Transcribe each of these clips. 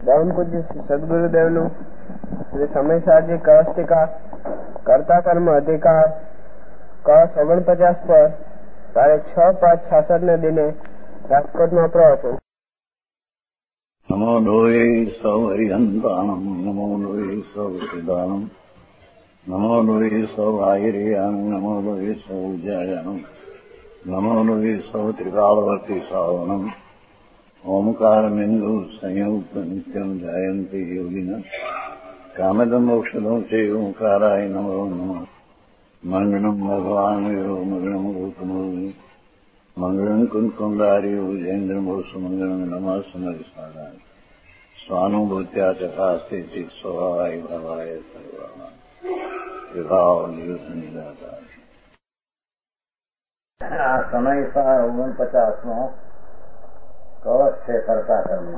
પરમ પૂજ્ય સદગુરુદેવનું શ્રી સમયસાજી કસ્તિકા કર્તા કર્મ અધિકાર કસ 49 પર તારીખ 6/5/66 ને દિને રાજકોટમાં પ્રવચન. નમો લોહી સૌ હરિહંતાણમ નમો લોહી સૌ સિદ્ધાણમ નમો લોહી સૌ આયર્યાન નમો લોહી સૌ જયાનમ નમો લોહી સૌ ત્રિકાળવતી સાવનમ ઓમકારમિંદુ સંયુક્ત નિત્યમ જયંતી યોગિન કામદમોક્ષદો છે ઓંકારાય નમો નમઃ. મંગળમ ભગવાન વિરો મંગળમ ગૌતમો મંગળમ કુંકુંડારી ઉજેન્દ્રમોષ મંગળમ નમઃ સમરિસાદાય સ્વાનુભૂત્યા ચકાસ્તે ચિત સ્વભાવાય ભાવાય સર્વા વિભાવ નિદાતા. આ સમયસાર 49નો કવચ છે કર્તા કર્મ.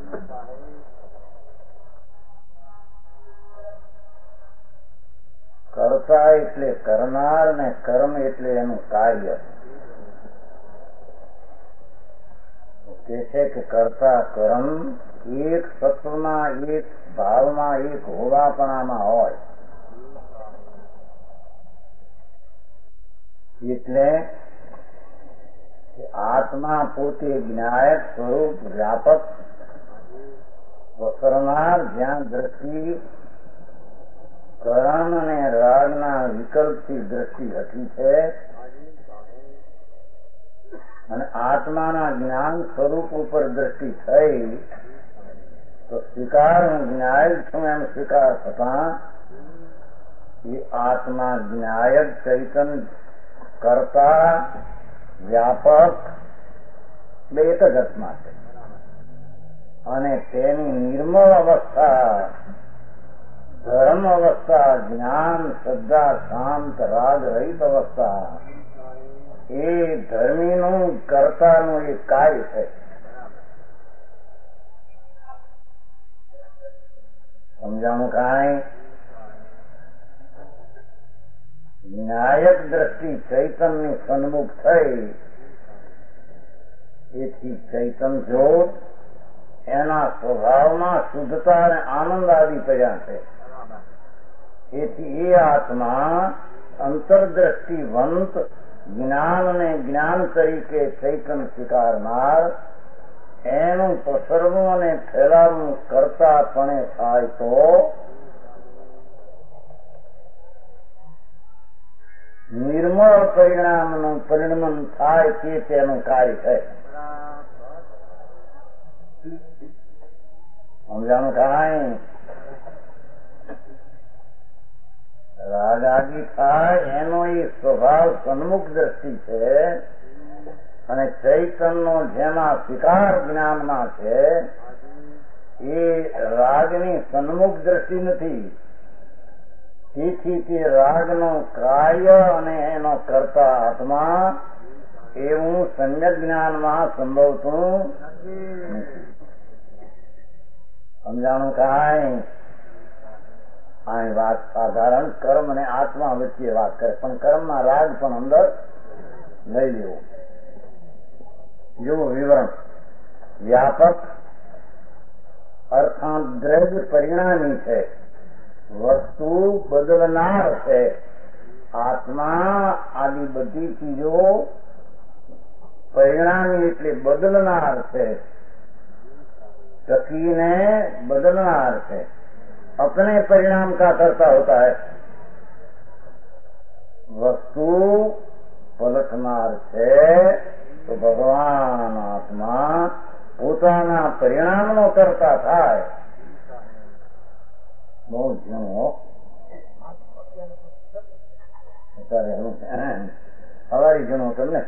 કર્તા એટલે કરનાર ને કર્મ એટલે એનું કાર્ય. કે છે કે કર્તા કર્મ એક સત્વમાં, એક ભાવમાં, એક હોવાપણામાં હોય એટલે આત્મા પોતે જ્ઞાયક સ્વરૂપ વ્યાપક વસરનાર, જ્યાં દ્રષ્ટિ કર્મ અને રાગના વિકલ્પથી દ્રષ્ટિ હતી છે અને આત્માના જ્ઞાન સ્વરૂપ ઉપર દ્રષ્ટિ થઈ તો સ્વીકાર, હું જ્ઞાયક છું એમ સ્વીકાર થતા એ આત્મા જ્ઞાયક ચૈતન કરતા વ્યાપક બે એક જ આત્મા છે અને તેની નિર્મળ અવસ્થા, ધર્મ અવસ્થા, જ્ઞાન, શ્રદ્ધા, શાંત, રાગ રહિત અવસ્થા એ ધર્મીનું કર્તાનું એક કાર્ય છે. સમજાણું કાંઈ? ન્યાયક દ્રષ્ટિ ચૈતનની સન્મુખ થઈ એથી ચૈતન જ્યોત એના સ્વભાવમાં શુદ્ધતા અને આનંદ આદિ પડ્યા છે. એથી એ આત્મા અંતરદ્રષ્ટિવંત જ્ઞાન અને જ્ઞાન તરીકે ચૈતન સ્વીકારનાર, એનું પસરવું અને ફેલાવવું કરતાપણે થાય તો નિર્મળ પરિણામનું પરિણમન થાય તે તેનું કાર્ય છે. સમજાણું કાંઈ? રાગાગી થાય એનો એ સ્વભાવ સન્મુખ દ્રષ્ટિ છે અને ચૈતનનો જેના સ્વીકાર જ્ઞાનમાં છે એ રાગની સન્મુખ દ્રષ્ટિ નથી. તેથી તે રાગનો કાર્ય અને એનો કરતા આત્મા એવું સમ્યક જ્ઞાનમાં સંભવતું નથી. સમજાણું કાંઈ? આ વાત સાધારણ કર્મ અને આત્મા વચ્ચે વાત કરે, પણ કર્મમાં રાગ પણ અંદર લઈ લેવો. જેવું વિવરણ વ્યાપક અર્થાત દ્રવ્ય પરિણામી છે, વસ્તુ બદલનાર છે. આત્મા આદિ બધી ચીજો પરિણામી એટલે બદલનાર છે, ટકીને बदलनार है. अपने परिणाम का करता होता है. वस्तु पलटनार है तो भगवान आत्मा પોતાના પરિણામનો કરતા થાય. બહુ જૂનો અત્યારે સવારી જૂનો તમને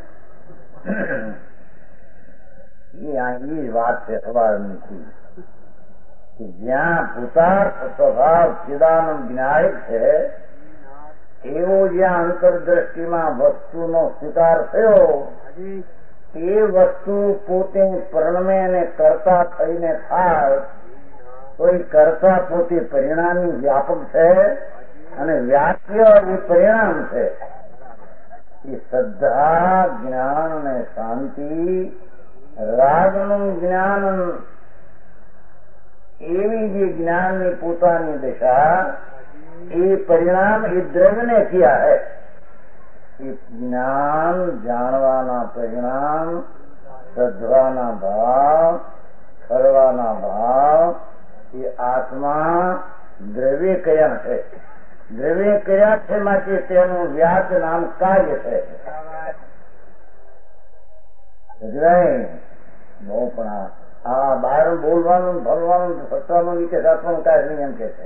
એ વાત છે સવારની કે જ્યાં ભૂતાર્થ સ્વભાવ ચિદાનંદ જ્ઞાયક છે એવો જ્યાં અંતરદ્રષ્ટિમાં વસ્તુનો સ્વીકાર થયો એ વસ્તુ પોતે પરિણમે અને કરતા થઈને થાય તો એ કરતા પોતે પરિણામી વ્યાપક છે અને વ્યાપ્ય એ પરિણામ છે. એ શ્રદ્ધા, જ્ઞાન અને શાંતિ, રાગનું જ્ઞાન એવી જે જ્ઞાનની પોતાની દશા એ પરિણામ એ દ્રવ્યને કિયા હૈ. એ જ્ઞાન જાણવાના પરિણામ, શ્રદ્ધાના ભાવ, કરવાના ભાવ એ આત્મા દ્રવ્ય કયા છે. દ્રવ્ય કયા છે માટે તેનું વ્યાજ નામ કાર્ય છે. બહુ પણ આ બહાર બોલવાનું, ભરવાનું, સત્વાનું, નીચે રાખવાનું કાંઈ નહીં એમ કે છે.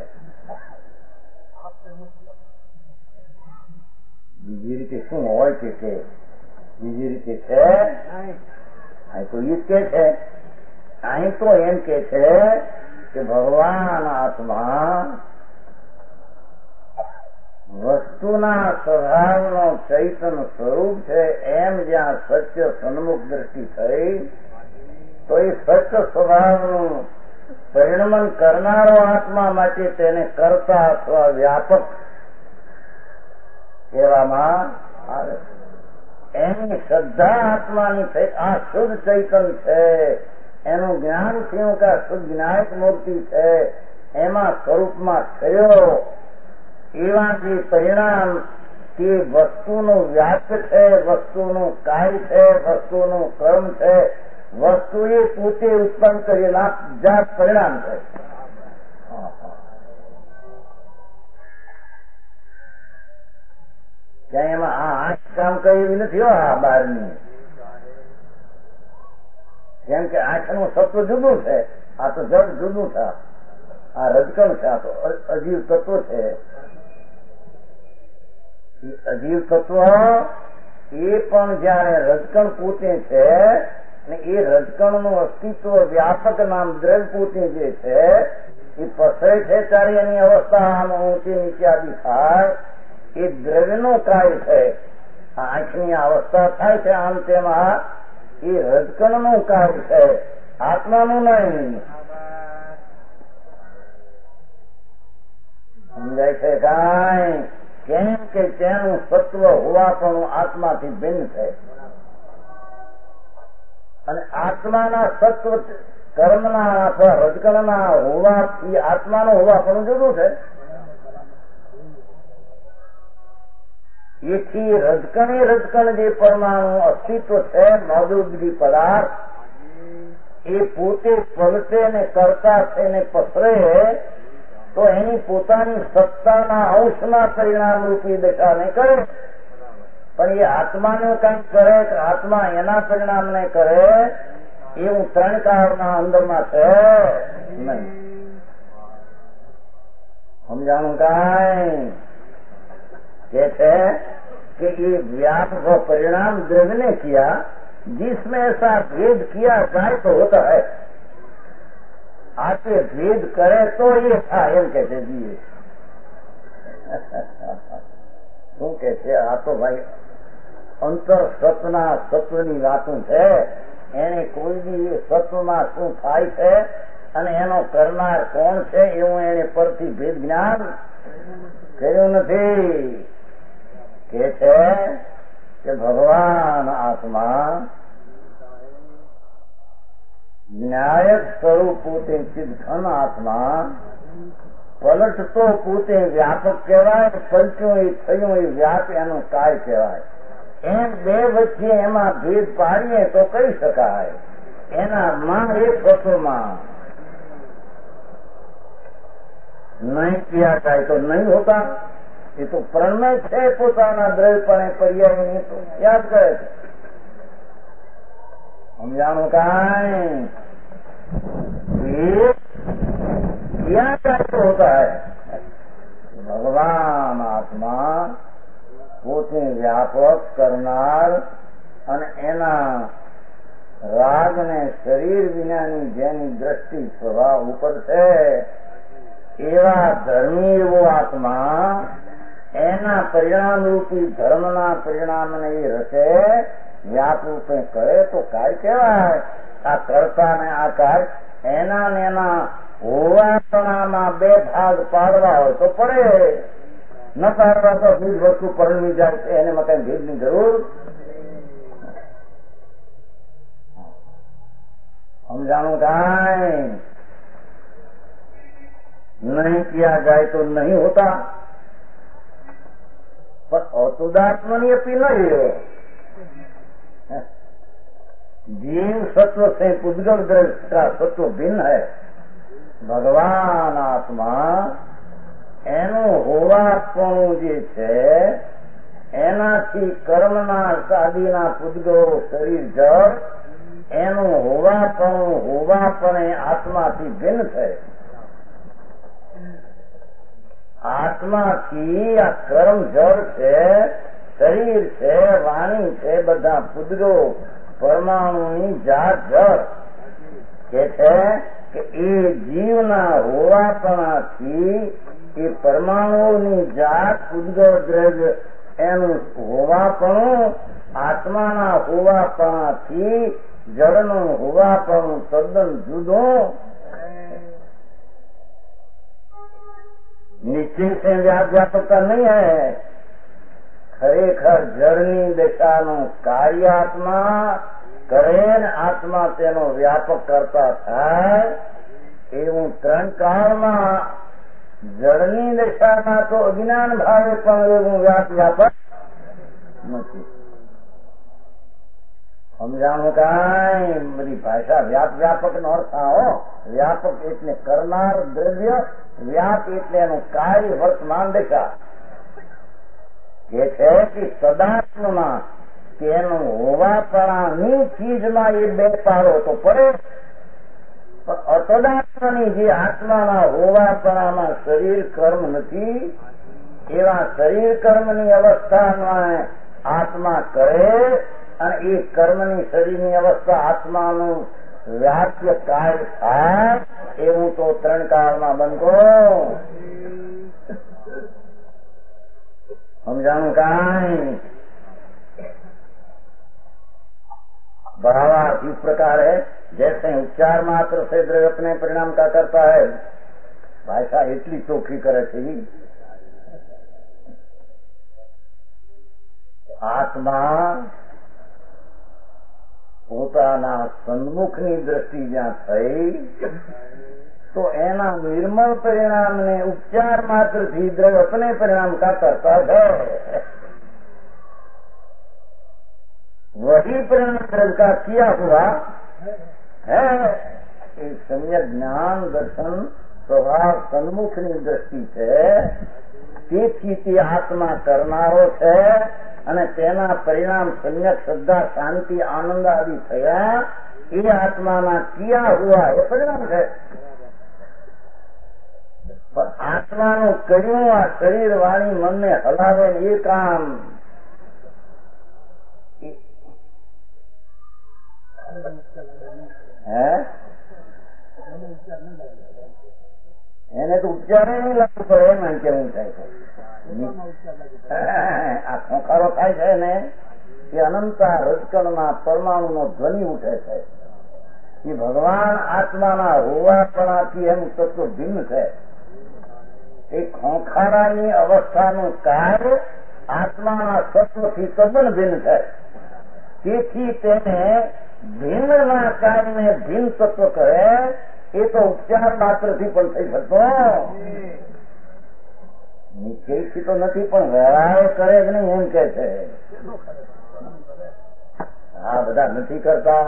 બીજી રીતે શું હોય કે બીજી રીતે છે. અહીં તો એ જ કે છે, અહીં તો એમ કે છે કે ભગવાન આત્મા વસ્તુના સ્વભાવનો ચૈતન્ય સ્વરૂપ છે. એમ જ્યાં સત્ય સન્મુખ દ્રષ્ટિ થઈ તો એ સત્ય સ્વભાવનું પરિણમન કરનારો આત્મા માટે તેને કરતા અથવા વ્યાપક કહેવામાં આવે. એની શ્રદ્ધા આત્માની થઈ. આ શુદ્ધ ચૈતન્ય છે, એનું જ્ઞાન થયું કે આ શુદ્ધ જ્ઞાયક મૂર્તિ છે, એમાં સ્વરૂપમાં થયો એવા જે પરિણામ તે વસ્તુનું વ્યાપ છે, વસ્તુનું કાર્ય છે, વસ્તુનું કર્મ છે, વસ્તુ એ પોતે ઉત્પન્ન કરેલા જાત પરિણામ છે. ક્યાં એમાં આ આંખ કામ કરી એવી નથી હો આ બહારની. કેમ કે આંખનું સત્વ જુદું છે, આ તો જગ જુદું છે, આ રજકણ છે, આ તો અજીવ તત્વ છે. અજીવ તત્વ એ પણ જયારે રજકણ પોતે છે ને એ રજકણનું અસ્તિત્વ વ્યાપક નામ દ્રવ્ય પોતે જે છે એ પસરે છે ત્યારે એની અવસ્થા આમ ઊંચી નીચે આદિ થાય. એ દ્રવ્યનું કાર્ય છે. આંખની અવસ્થા થાય છે આમ તેમાં એ રજકણનું કાર્ય છે, આત્માનું નહીં. સમજાય છે કાંઈ? કેમ કે તેનું સત્વ હોવા પણ આત્માથી ભિન્ન છે. અને આત્માના સત્વ કર્મના અથવા રજકણના હોવાથી આત્માનો હોવા પણ જુદું છે. એથી રજકણ જે પરમાણુ અસ્તિત્વ છે, મૌજૂદગી પદાર્થ, એ પોતે પલટે ને કરતા છે ને પસરે તો એની પોતાની સત્તાના અંશના પરિણામ રૂપી દશાને કરે. પણ એ આત્માને કંઈક કરે કે આત્મા એના પરિણામને કરે એવું ત્રણ કાળના અંદરમાં છે નહીં. સમજાણું કાંઈ? કે છે कि ये व्याप व परिणाम द्रव्य ने किया, जिसमें ऐसा भेद किया जाए तो होता है. आके भेद करे तो ये था एम कहते दिए. શું કે છે? આ તો ભાઈ અંતર સત્વના સત્વની વાતું છે. એને કોઈ બી સત્વમાં શું થાય છે અને એનો કરનાર કોણ છે એવું એને પરથી ભેદ જ્ઞાન કર્યું નથી. કે છે કે ભગવાન આત્મા ન્યાયક સ્વરૂપ પોતે ચિદઘન આત્મા, પલટતો પોતે વ્યાપક કહેવાય, પલટ્યું એ થયું એ વ્યાપ એનું કાર્ય કહેવાય. એમ બે વચ્ચે એમાં ભેદ પાડીએ તો કહી શકાય. એના માં એક તત્વમાં નહીં કિયા જાય તો નહીં હોતા. એ તો પ્રણય છે પોતાના દ્રવ્યપણે પર્યાયની તો યાદ કરે છે. સમજાણું કાંઈ? किया कैसे होता है? ભગવાન આત્મા પોતે વ્યાપક કરનાર અને એના રાગને શરીર વિનાની જેની દ્રષ્ટિ સ્વભાવ ઉપર છે એવા ધર્મી એવો આત્મા એના પરિણામ રૂપી ધર્મના પરિણામને એ રચે, વ્યાપ રૂપે કરે તો કાર્ય કહેવાય. આ કર્તા ને આ કાર્ય એના ને એના હોવાપણામાં બે ભાગ પાડવા હોય તો પડે, ન પાડવા તો બીજ વસ્તુ પરણવી જાય છે, એને માટે ભેદની જરૂર. સમજાણું કાંઈ? नहीं किया जाए तो नहीं होता, पर अतुदात्मनी अपनी नहीं है। जीव सत्व से पुद्गल द्रव्य का सत्व भिन्न है। भगवान आत्मा એનું હોવાપણું જે છે એનાથી કર્મના સાદીના પૂતગળો શરીર જળ એનું હોવાપણે આત્માથી ભિન્ન છે. આત્માથી આ કર્મ જળ છે, શરીર છે, વાણી છે, બધા પૂતગળો પરમાણુની જાત જળ કે છે કે એ જીવના હોવાપણાથી એ પરમાણુની જાત પૂતગળ દ્રવ્ય એનું હોવાપણું આત્માના હોવાપણાથી જળનું હોવાપણું તદ્દન જુદું. નિશ્ચય से व्यापकता नहीं है. ખરેખર જળની દશાનું કાર્ય આત્મા કરે ને આત્મા તેનો વ્યાપક કરતા થાય એવું ત્રણ કાળમાં જળની દશામાં તો અજ્ઞાન ભાવે પણ એવું વ્યાપક નથી. સમજાણું કાંઈ બધી ભાષા વ્યાપક નો અર્થ આવો. વ્યાપક એટલે કરનાર દ્રવ્ય, વ્યાપ એટલે એનું કાર્ય વર્તમાન દશા કે છે કે સદાત્મમાં તેનું હોવાપણાની ચીજમાં એ બે પાડો તો પડે. અતદાત્માની જે આત્માના હોવાપણામાં શરીર કર્મ નથી એવા શરીર કર્મની અવસ્થામાં આત્મા કરે અને એ કર્મની શરીરની અવસ્થા આત્માનું વ્યાપ્ય કાર્ય થાય એવું તો ત્રણ કાળમાં બનતો. समझाणु काई भावार्थ इस प्रकार है जैसे उपचार मात्र से द्रव्य अपने परिणाम का करता है. भाषा એટલી ચોખ્ખી કરે છે. આત્મા પોતાના સન્મુખની દ્રષ્ટિ જ્યાં થઈ तो एना निर्मल परिणाम ने उपचार मात्र थी द्रव्य अपने परिणाम का करता है. वही परिणाम द्रव्य का किया हुआ है. एक सम्यक ज्ञान दर्शन स्वभाव सन्मुखની દ્રષ્ટિ છે તેથી તે આત્મા કરનારો છે અને તેના પરિણામ सम्यक શ્રદ્ધા શાંતિ આનંદ આદિ થયા એ આત્માના કિયા હુઆ એ પરિણામ છે. આત્માનું કર્યું આ શરીર વાણી મનને હલાવે એ કામ એને તો ઉપચાર નહીં લાગવું પડે એમ કેવું થાય છે. આ ખોખારો થાય છે ને એ અનંતા રજકણમાં પરમાણુનો ધ્વનિ ઉઠે છે. એ ભગવાન આત્માના હોવાપણાથી એનું તત્વ ભિન્ન છે. એ ખોખારાની અવસ્થાનું કાર્ય આત્માના તત્વથી તદ્દન ભિન્ન છે. તેથી તેને ભિન્નના કાર્યને ભિન્ન તત્વ કરે એ તો ઉપચાર માત્રથી પણ થઈ શકતો. નિશ્ચયથી તો નથી પણ વ્યવહાર કરે જ નહીં એમ કે છે. આ બધા નથી કરતા.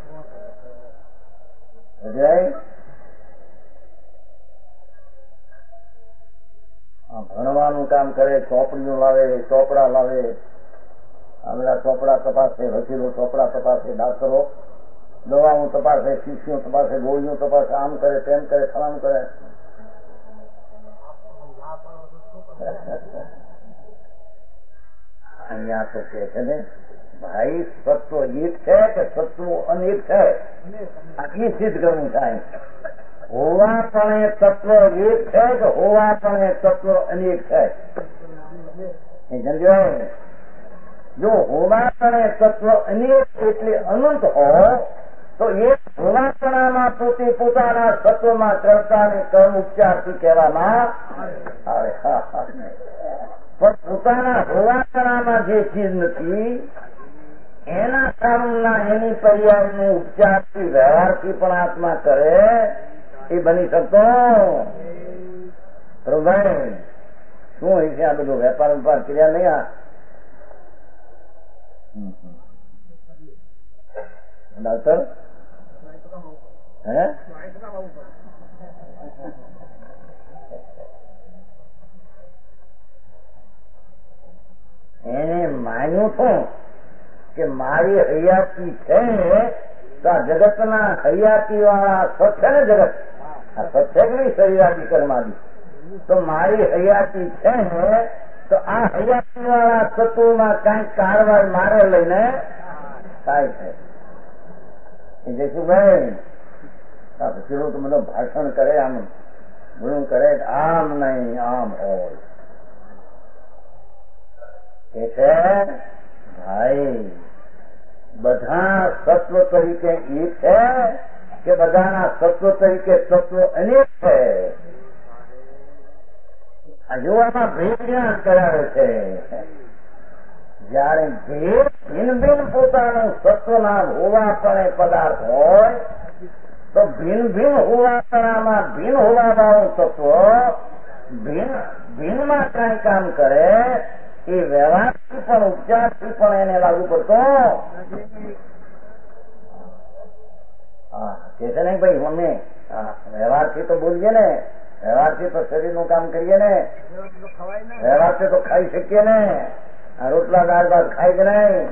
ભણવાનું કામ કરે, ચોપડીઓ લાવે, ચોપડા લાવે, આ બધા ચોપડા તપાસે, વકીલો ચોપડા તપાસે, ડાક્ટરો દવાઓ તપાસે, શીશીઓ તપાસે, ગોળીઓ તપાસે, આમ કરે, તેમ કરે, ફલામ કરે. અહીંયા તો કે છે ને ભાઈ સત્વ એક છે કે સત્વ અનેક છે આટલી સિદ્ધ કરવું થાય. હોવાપણે તત્વ એક છે કે હોવાપણે તત્વ અનેક છે સમજાય. જો હોવાપણે તત્વ અનેક એટલે અનંત હોય તો એક હોવાપણામાં પોતે પોતાના તત્વમાં કરતા અને કર્મ ઉપચારથી કહેવામાં આવે. પણ પોતાના હોવાપણામાં જે ચીજ નથી એના કામના એની પર્યાયનું ઉપચારથી વ્યવહારથી પણ આત્મા કરે એ બની શકતો. પ્રભુભાઈ શું હોય છે આ બધું વેપાર વેપાર કર્યા નહીં આ ડોક્ટર હે એને માન્યું છું કે મારી હયાતી છે તો આ જગતના હયાતી વાળા સત છે ને જગત આ સત છે કે નહીં શરીરાદી કર્માદી તો મારી હયાતી છે ને તો આ હયાતી વાળા તત્વોમાં કઈક કારવાઈ મારે લઈને થાય છે જયસુભાઈ પછી તો બધો ભાષણ કરે આમ ઘણું કરે આમ નહીં આમ હોય કે છે ભાઈ બધા સત્વ તરીકે એક છે કે બધાના સત્વ તરીકે તત્વ અનેક છે આ જોવામાં ભેદ જ્ઞાન કરાવે છે જયારે ભેદ ભિન્ન ભિન્ન પોતાનું સત્વના હોવાપણે પદાર્થ હોય તો ભિન્ન ભિન્ન હોવાપણામાં ભિન્ન હોવા વાળું તત્વ ભિન્નમાં કઈ કામ કરે એ વ્યવહારથી પણ ઉપચારથી પણ એને લાગુ પડતો કે છે નહીં ભાઈ અમે વ્યવહારથી તો બોલીએ ને વ્યવહારથી તો શરીરનું કામ કરીએ ને વ્યવહારથી તો ખાઈ શકીએ ને આ રોટલા દાળ ભાત ખાય કે નહીં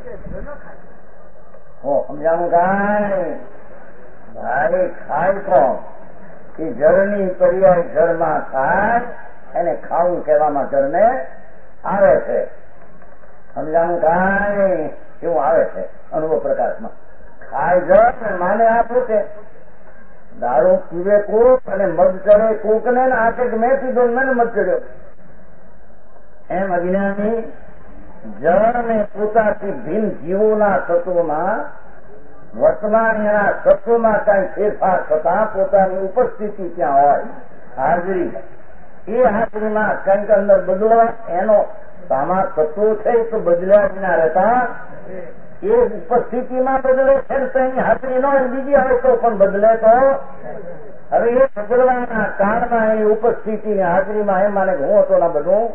હું સમજાવું કાંઈ ભાઈ ખાય કોણ એ જળની પર્યાય જળમાં ખાય એને ખાવું કહેવામાં જળને આવે છે સમજાવું કાંઈ એવું આવે છે અનુભવ પ્રકાશમાં ખાય જળ માને આપું છે દારૂ પીવે કોક અને મધ ચડે કોક ને આ કંઈક મેં પીધો મને મધ ચડ્યો એમ અજ્ઞાની જળ ને પોતાથી ભિન્ન જીવોના તત્વોમાં વર્તમાન એના તત્વોમાં કઈ ફેરફાર થતા પોતાની ઉપસ્થિતિ ત્યાં હોય હાજરી એ હાજરીમાં કંઈક અંદર બદલવા એનો સામા તત્વો છે તો બદલ્યા વિના રહેતા એ ઉપસ્થિતિમાં બદલે છે ને તેની હાજરી ન હોય બીજી હોય તો પણ બદલે તો હવે એ બદલવાના કાળમાં એ ઉપસ્થિતિ હાજરીમાં એમ માને હું હતો ના બધું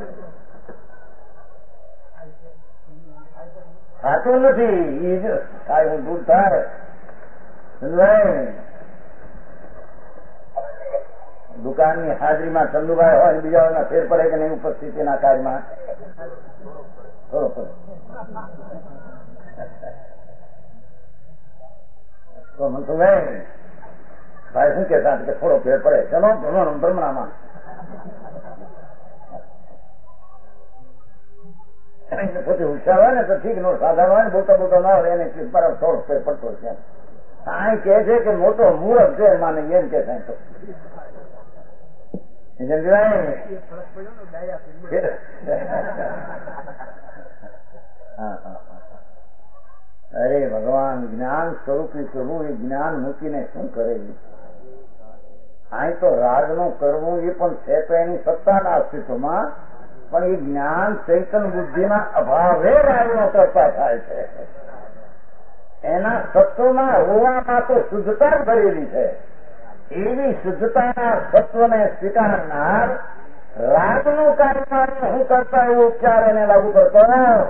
સાચું નથી એ જ કાંઈ હું દૂર થાય દુકાનની હાજરીમાં ચંદુભાઈ હોય બીજા ફેર પડે કે નહીં ઉપસ્થિતિના કાર્યમાં તો મનસુભાઈ ભાઈ શું કહેતા કે થોડો ફેર પડે ચલો બ્રહ્મણામાં પોતે હોશિયાર હોય ને તો ઠીક નો સાધારણ હોય ને બોલતા બોલતા ના હોય એને બરાબર થોડો ફેર પડતો છે અહીં કે છે કે મોટો મૂર્ખ છે માને એમ કે થાય તો અરે ભગવાન જ્ઞાન સ્વરૂપી પ્રભુ એ જ્ઞાન મૂકીને શું કરે અહીં તો રાજનું કરવું એ પણ છે તો એની સત્તાના અસ્તિત્વમાં પણ એ જ્ઞાન ચૈતન બુદ્ધિના અભાવે રાજનો કરતા થાય છે એના તત્વમાં હોવામાં તો શુદ્ધતા ભરેલી છે એવી શુદ્ધતાના તત્વને સ્વીકારનાર રાજનું કાર્ય હું કરતા એવો ઉપચાર એને લાગુ કરતો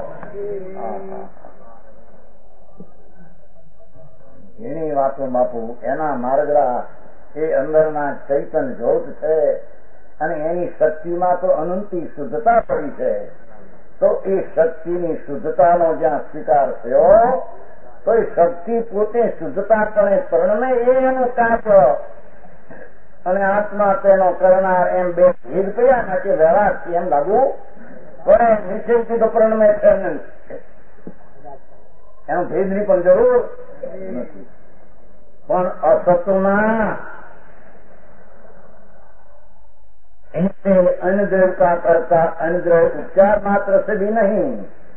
એની વાતો બાપુ એના માર્ગડા એ અંદરના ચૈતન જ્યોત છે અને એની શક્તિમાં તો અનંતી શુદ્ધતા પડી છે તો એ શક્તિની શુદ્ધતાનો જ્યાં સ્વીકાર થયો તો એ શક્તિ પોતે શુદ્ધતાપણે પરણે એનું કાર્ય અને આત્મા તેનો કરનાર એમ બે ભેદ કર્યા ના કે વ્યવહારથી એમ લાગુ પડે નિશ્ચયથી તો પરણમે છે એનો ભેદની પણ જરૂર નથી પણ અસતના अन्नद्रव्य का करता अन्नद्रव्य उपचार मात्र से भी नहीं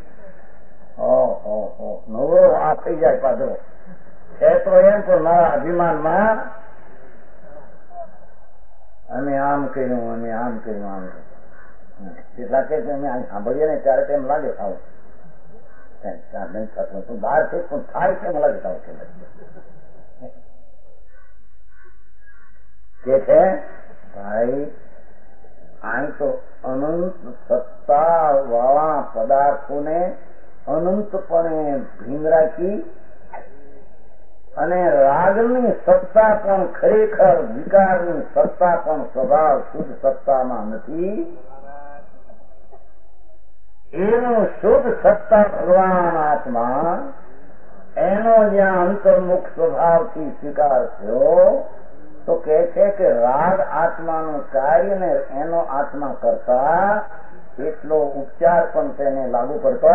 नवरो आ થઈ જાય પાદરો છે તો એમ પણ મારા અભિમાનમાં અમે આમ કર્યું અમે આમ કર્યું આમ કેટલા કે અમે સાંભળીએ ને ત્યારે તેમ લાગે ખાવું નહીં થતું બહાર છે પણ થાય કેમ લાગે ખાવું કે છે ભાઈ તો અનંત સત્તા વાળા પદાર્થોને અનંતપણે ભીન રાખી અને રાગની સત્તા પણ ખરેખર વિકારની સત્તા પણ સ્વભાવ શુદ્ધ સત્તામાં નથી. એનું શુદ્ધ સત્તા ભગવાન આત્મા એનો જ્યાં અંતર્મુખ સ્વભાવથી સ્વીકાર થયો તો કહે છે કે રાગ આત્માનું કાર્ય ને એનો આત્મા કરતા એટલો ઉપચાર પણ તેને લાગુ પડતો.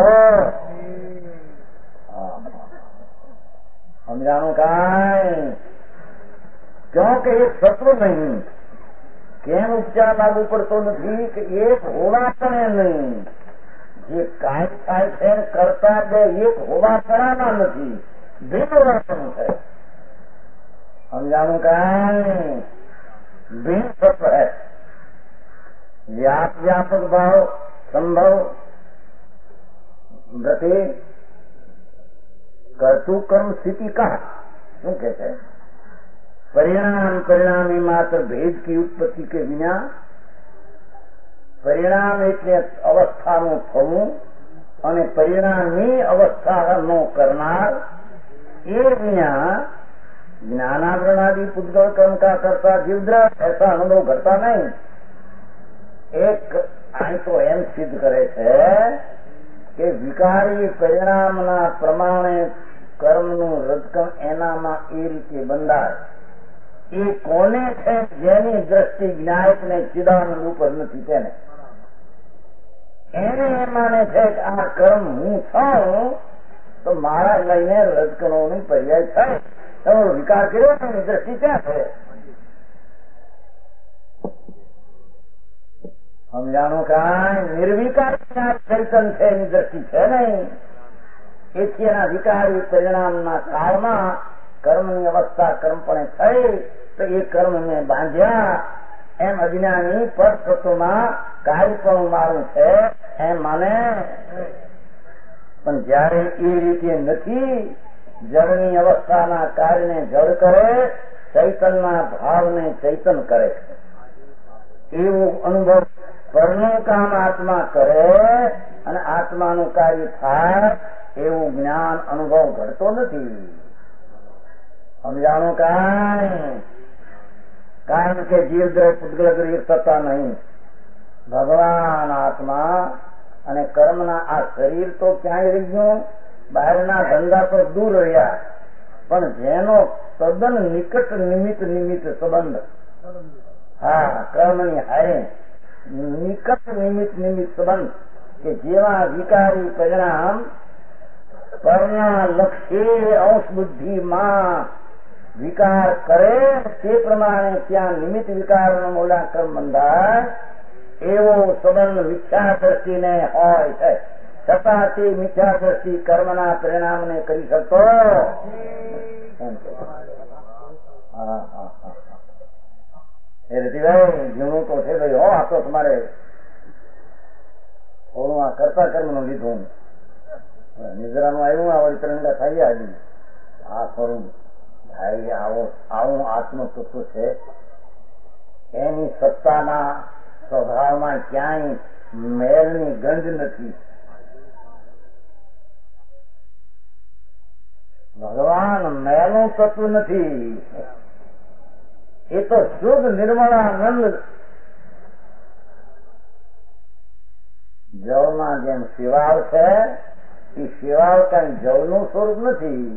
સમજાણું કાંઈ? ક્યોંકि એક શત્રુ નહીં. કેમ ઉપચાર લાગુ પડતો નથી કે એક હોવા પણ નહીં. જે કાંઈ થાય છે કરતા બે એક હોવા પડાના નથી, ભેદ હોવાનું છે. સમજાણું કાંઈ? ભેદ તત્વ है. व्यापक भाव संभव गति कर्तु कर्म स्थिति का શું કે છે? પરિણામી માત્ર ભેદ की उत्पत्ति के बिना પરિણામ એટલે અવસ્થાનું થવું અને પરિણામી અવસ્થાનો કરનાર એ વિના ज्ञानावरणादि पुद्गल कर्म का करता जीवद्रव ऐसा अनुभव करता नहीं. એક અહીં તો એમ સિદ્ધ કરે છે કે વિકારી પરિણામના પ્રમાણે કર્મનું રજકણ એનામાં એ રીતે બંધાય. એ કોને છે? જેની દ્રષ્ટિ જ્ઞાયકને ચિદાનંદ ઉપર નથી તેને. એને એ માને છે કે આ કર્મ હું છું તો મારા લઈને રજકણોની પર્યાય થાય. તમારો વિકાર કર્યો એની દ્રષ્ટિ ક્યાં છે? સમજાણું કાંઈ? નિર્વિકાર ચૈતન છે એની દ્રષ્ટિ છે નહીં. એથી એના વિકારી પરિણામના કાળમાં કર્મની અવસ્થા કર્મપણે થઈ તો એ કર્મને બાંધ્યા એમ અજ્ઞાની પરતત્વમાં કાર્યપણું મારું છે એમ માને. પણ જયારે એ રીતે નથી, જળની અવસ્થાના કાર્યને જળ કરે, ચૈતનના ભાવને ચૈતન કરે છે. એવો અનુભવ પરનું કામ આત્મા કરે અને આત્માનું કાર્ય થાય એવું જ્ઞાન અનુભવ ઘડતો નથી. સમજાણું કાંઈ? કારણ કે જીવદ્રવ્ય પૂતગલ એક સત્તા નહીં. ભગવાન આત્મા અને કર્મના આ શરીર તો ક્યાંય રહી ગયું, બહારના ધંધા તો દૂર રહ્યા, પણ જેનો તદ્દન નિકટ નિમિત્ત સંબંધ, હા કર્મની હારે નિકટ નિમિત્ત સંબંધ કે જેવા વિકારી પરિણામ પરના લક્ષ્ય અંશ બુદ્ધિમાં વિકાર કરે તે પ્રમાણે ત્યાં નિમિત્ત વિકારનો મૂલા કર્મ બંધાય એવો સંબંધ મિથ્યા દ્રષ્ટિને હોય છે. છતાં તે મિથ્યા દ્રષ્ટિ કર્મના પરિણામને કરી શકતો. એ રતિભાઈ જૂનું તો છે ભાઈ. આ તો તમારે થોડું આ કરતા કર્મનું લીધું, નિદ્રાનું આવ્યું, આ વળી ત્રંડા થઈ આવી. આ ખરું ભાઈ, આવું આત્મ તત્વ છે. એની સત્તાના સ્વભાવમાં ક્યાંય મેલની ગંધ નથી. ભગવાન મેલું તત્વ નથી. એ તો શુદ્ધ નિર્મળાનંદ. જળમાં જેમ શિવાળ છે એ શિવાળ કઈ જળનું સ્વરૂપ નથી.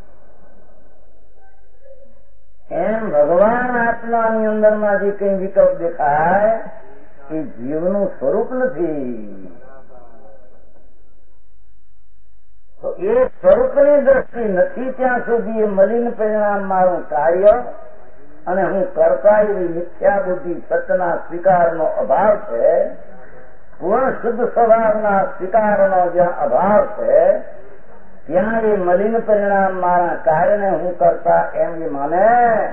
એમ ભગવાન આત્માની અંદરમાં જે કઈ વિકલ્પ દેખાય એ જીવનું સ્વરૂપ નથી. તો એ સ્વરૂપની દ્રષ્ટિ નથી ત્યાં સુધી એ મલિન પરિણામ મારું કાર્ય અને હું કરતા એવી મિથ્યા બુદ્ધિ સત્યના સ્વીકારનો અભાવ છે, પૂર્ણ શુદ્ધ સ્વભાવના સ્વીકારનો જ્યાં અભાવ છે ત્યાં એ મલિન પરિણામ મારા કાર્યને હું કરતા એમ એ માને.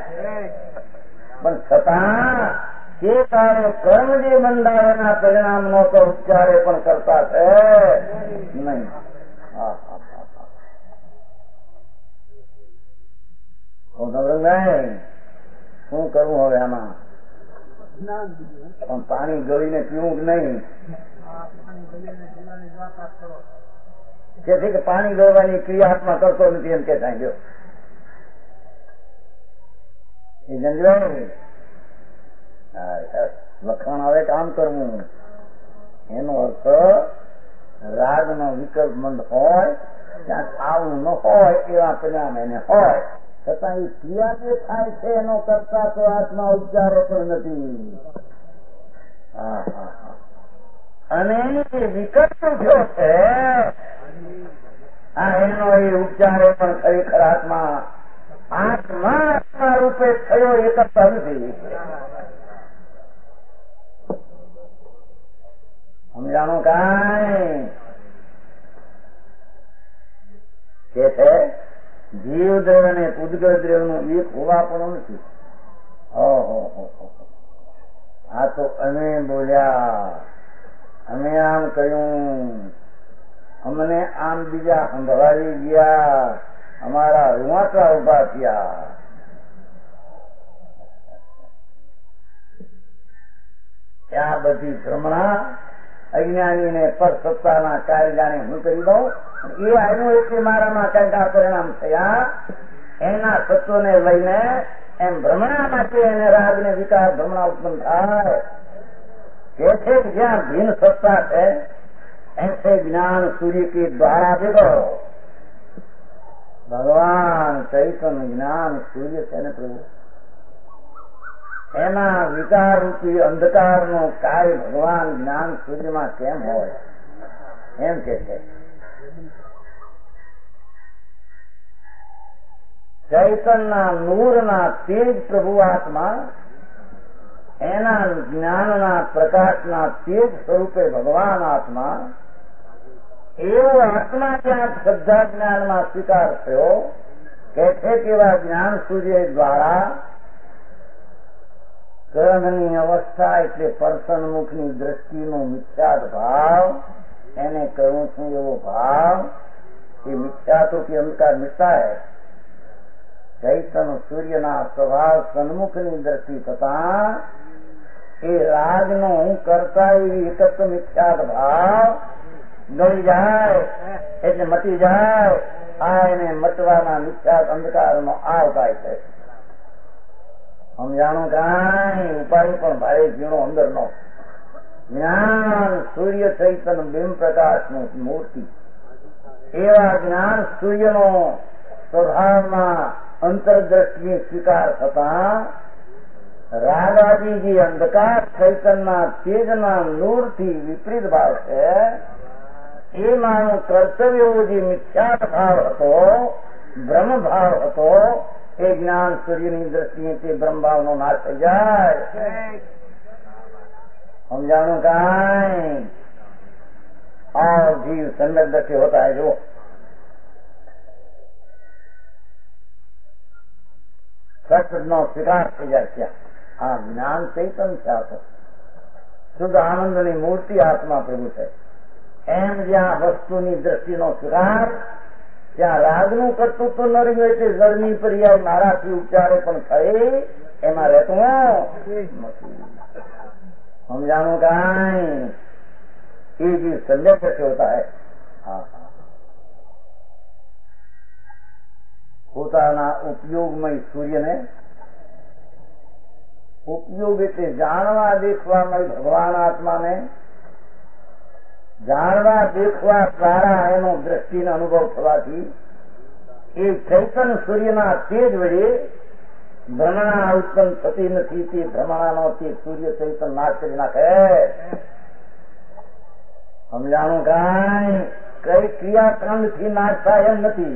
પણ છતાં તે કાળે કર્મ જે બંધાયેલા પરિણામનો તો ઉપચારે પણ કરતા છે નહીં. શું કરવું હવે આમાં? પણ પાણી ગળીને પીવું કે નહીં? કે છે કે પાણી ગળવાની ક્રિયા હાથમાં કરતો નથી એમ કે સાંભળ્યો એ સમજવાનું. લખાણ આવે કામ કરવું એનો અર્થ રાગ નો વિકલ્પ મંદ હોય ત્યાં આવું ન હોય એવા પરિણામ એને હોય છતાં એ ક્રિયા જે થાય છે એનો કરતા તો આત્મા ઉપચારો પણ નથી. અને જે વિકલ્પ થયો છે એનો એ ઉપચારો પણ ખરેખર આત્મા રૂપે થયો એ કરતા નથી. સમજાણો કાંઈ કે છે જીવ દ્રવ્ય અને પૂદગલ દ્રવ્ય નું એક હોવા પણ નથી. આ તો અમે બોલ્યા, અમે આમ કહ્યું, અમને આમ બીજા સંભળાવી ગયા, અમારા રૂવાટા ઉભા થયા. આ બધી ભ્રમણા અજ્ઞાનીને પર સત્તાના કાર્ય જાણે હું કરી દઉં એ આવ્યું એટલે મારામાં કંઈક આ પરિણામ થયા એના તત્વને લઈને એમ ભ્રમણા માટે એને રાગ ને વિકાર ભ્રમણા ઉત્પન્ન થાય કે છે જ્યાં ભીન સત્તા છે ऐसे ज्ञान सूर्य के द्वारा देखो भगवान चैतन्य ज्ञान सूर्य છે ને પ્રભુ એના વિકાર રૂપી અંધકારનું કાર્ય ભગવાન જ્ઞાન સૂર્યમાં કેમ હોય એમ કે છે. ચૈતનના નૂરના તેજ પ્રભુ આત્મા એના જ્ઞાનના પ્રકાશના તેજ સ્વરૂપે ભગવાન આત્મા એવો આત્મા ત્યાં શ્રદ્ધા જ્ઞાનમાં સ્વીકાર થયો કે છે કેવા જ્ઞાન સૂર્ય દ્વારા કર્ણની અવસ્થા એટલે પરસન્મુખની દ્રષ્ટિનો મિથ્યાત ભાવ એને કહું છું એવો ભાવ એ મિથ્યાતો કે અંધકાર મિટતા હૈ. ચૈતન્ય સૂર્યના સ્વભાવ સન્મુખની દ્રષ્ટિ થતા એ રાજનો હું કરતા એવી એકત્વ મિથ્યાત ભાવ ગળી જાય એટલે મટી જાય. આ એને મટવાના મિથ્યાત અંધકારનો આ ઉપાય છે. સમજાણું કાંઈ ઉપાય પણ ભારે ઝીણો અંદરનો જ્ઞાન સૂર્ય ચૈતન્ય બિંબ પ્રકાશનું મૂર્તિ એવા જ્ઞાન સૂર્યનો સ્વભાવમાં અંતરદ્રષ્ટિ સ્વીકાર થતા રાગાદી જે અંધકાર ચૈતનના તેજના નૂરથી વિપરીત ભાવ છે એમાંનું કર્તવ્ય જે મિથ્યાત ભાવ હતો બ્રહ્મ ભાવ હતો એ જ્ઞાન સૂર્યની દ્રષ્ટિએ તે બ્રહ્મભાવનો નાશ થઈ જાય. સમજાણું કાંઈ और जीव संगत दृष्टि होता है जो सत्य નો સ્વીકાર થઈ જાય છે. આ જ્ઞાન ચૈતન્ય છે. આ તો શુદ્ધ આનંદની મૂર્તિ આત્મા પ્રભુ છે. એમ જ્યાં વસ્તુની દ્રષ્ટિનો સ્વીકાર ત્યાં રાગનું કર્તૃત્વ ન રહ્યું એટલે જળની પર્યાય મારાથી ઉપચારો પણ થઈ એમાં રહેતું નથી. સમજાણું કાંઈ ये जीव संजय कैसे होता है. પોતાના ઉપયોગમય સૂર્યને ઉપયોગ એટલે જાણવા દેખવામય ભગવાન આત્માને જાણવા દેખવા દ્વારા એનો દ્રષ્ટિનો અનુભવ થવાથી એ ચૈતન્ય સૂર્યના તેજ વડે ભ્રમણા ઉત્પન્ન થતી નથી. તે ભ્રમણાનો તે સૂર્ય ચૈતન્ય નાશ કરી નાખે. સમજાણું કાંઈ કઈ ક્રિયાકાંડથી નાશ થાય એમ નથી.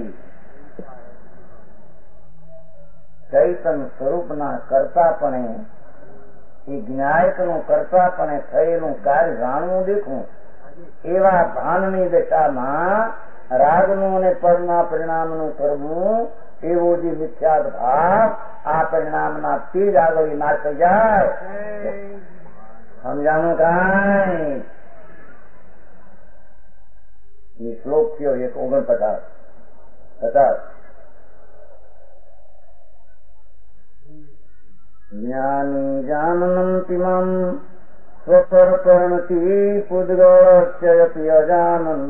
ચૈતન્ય સ્વરૂપના કરતાપણે એ જ્ઞાયકનું કરતાપણે થયેલું કાર્ય જાણવું દેખવું એવા ભાનની દશામાં રાગનું અને પરના પરિણામનું કરવું એવો જે મિથ્યાત ભાવ આ પરિણામના તેજ આગળ નાશ થઈ જાય. સમજાણું કાંઈ એ શ્લોક થયો 149. ज्ञानी जानन्ति माम् स्वपरपरणति पुद्गलश्चयति अजानन्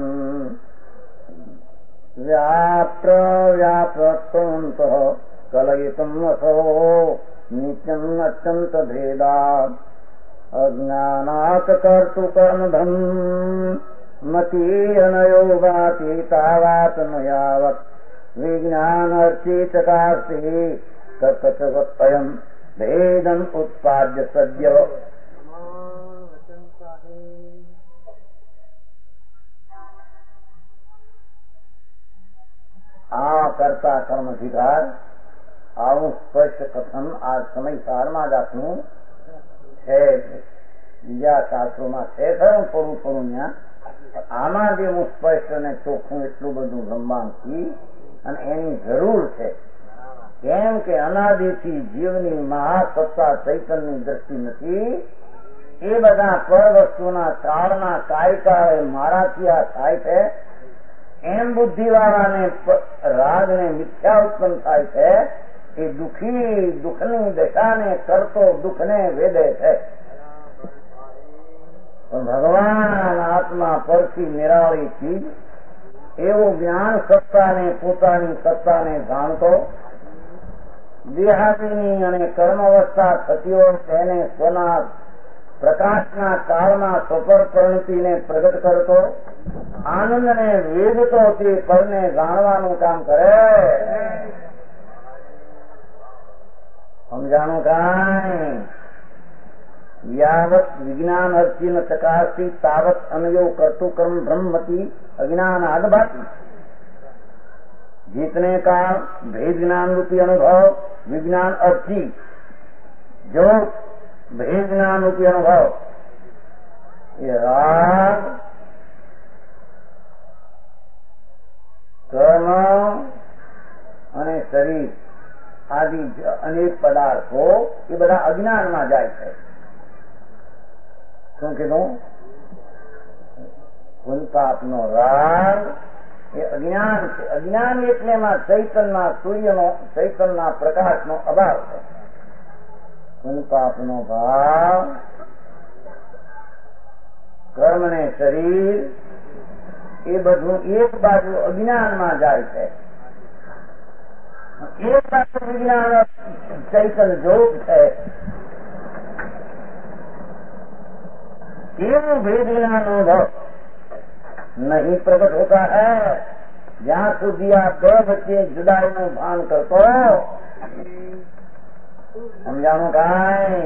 व्याप्तव्याप्तवन्तः कलयितुम् असो नित्यम् अत्यन्तभेदात् अज्ञानात् कर्तुकर्मधम् मतीयनयो वाति तावात् न यावत् विज्ञानर्चितकास्ति तत्तत्वयम् भेदम् उत्पाद्य सद्य। कर्ता कर्म अधिकार આવું સ્પષ્ટ કથન આ સમય સારમાં જ આપનું છે. બીજા શાસ્ત્રોમાં છે ખરું થોડું થોડું ત્યાં, આમાં જે હું સ્પષ્ટ અને ચોખ્ખું એટલું બધું બ્રહ્માંડથી અને એની જરૂર છે. કેમ કે અનાદિથી જીવની મહાસત્તા ચૈતન્યની દ્રષ્ટિ નથી. એ બધા પરવસ્તુના કાળના કાયકાએ મારાથી આ થાય છે એમ બુદ્ધિવાળાને રાગ ને મિથ્યા ઉત્પન્ન થાય છે. એ દુઃખી દુઃખની દશાને કરતો દુઃખને વેદે છે. પણ ભગવાન આત્મા પરથી નિરાળી ચીજ એવું જ્ઞાન સત્તાને પોતાની સત્તાને જાણતો દેહાદિની અને કર્મ અવસ્થા થતી હોય તેને સ્વના પ્રકાશના કાળમાં સ્વપર પરિણતિને પ્રગટ કરતો આનંદને વેદતો તે પરને જાણવાનું કામ કરે. સમજાણું કાંઈ યાવત વિજ્ઞાન અર્ચી ન ચકાસતી તાવત અનયો કરતું કર્મ બ્રહ્મતી अज्ञान आदभाती. जितने का भेद ज्ञान रूपी अनुभव विज्ञान अर्ची, जो भेद ज्ञान रूपी अनुभव ये राग कर्म અને શરીર આદિ અનેક પદાર્થો એ બધા અજ્ઞાનમાં જાય છે. શું કીધું? કુંતાપનો રાગ એ અજ્ઞાન છે. અજ્ઞાન એટલે એમાં ચૈતનના સૂર્યનો ચૈતનના પ્રકાશનો અભાવ છે. કુંતાપનો ભાવ કર્મ ને શરીર એ બધું એક બાજુ અજ્ઞાનમાં જાય છે. એક બાજુ વિજ્ઞાન ચૈતન જોગ છે. એવું ભેદ જ્ઞાન અનુભવ नहीं प्रकट होता है जहां સુધી આ બે વચ્ચે જુદાઈનું ભાન કરતો. સમજાણું કાંઈ?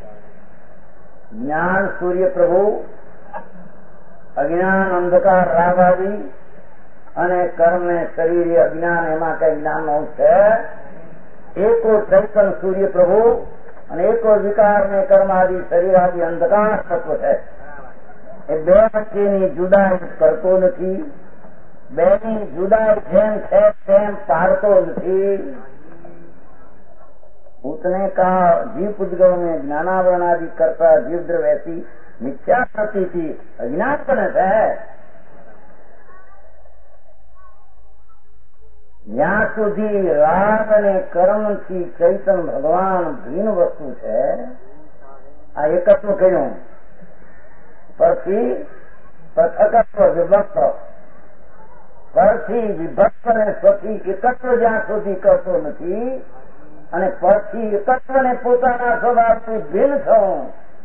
જ્ઞાન સૂર્ય પ્રભુ, અજ્ઞાન અંધકાર રાગાદી અને કર્મ ને શરીર અજ્ઞાન એમાં કઈ જ્ઞાનનો છે. એકો ચૈતન સૂર્ય પ્રભુ અને એકો વિકાર ને કર્માદિ શરીરાદિ અંધકાર તત્વ છે. એ બે વચ્ચેની જુદાઈ કરતો નથી. બેની જુદાઈ જેમ છે તેમ પાડતો નથી. उतने का जीव पुद्गल में ज्ञानावरण आदि करता जीव द्रव्य ऐसी मिथ्या प्रती थी अज्ञान है. જ્યાં સુધી રાગ અને કર્મથી ચૈતન ભગવાન ભીન વસ્તુ છે. આ એકત્વ કહ્યું. પરથી પૃથકત્વ વિભક્ત, પરથી વિભક્ત ને સ્વથી એકત્વ જ્યાં સુધી કરતો નથી અને પરથી એકત્વને પોતાના સ્વભાવથી ભિન્ન થવું,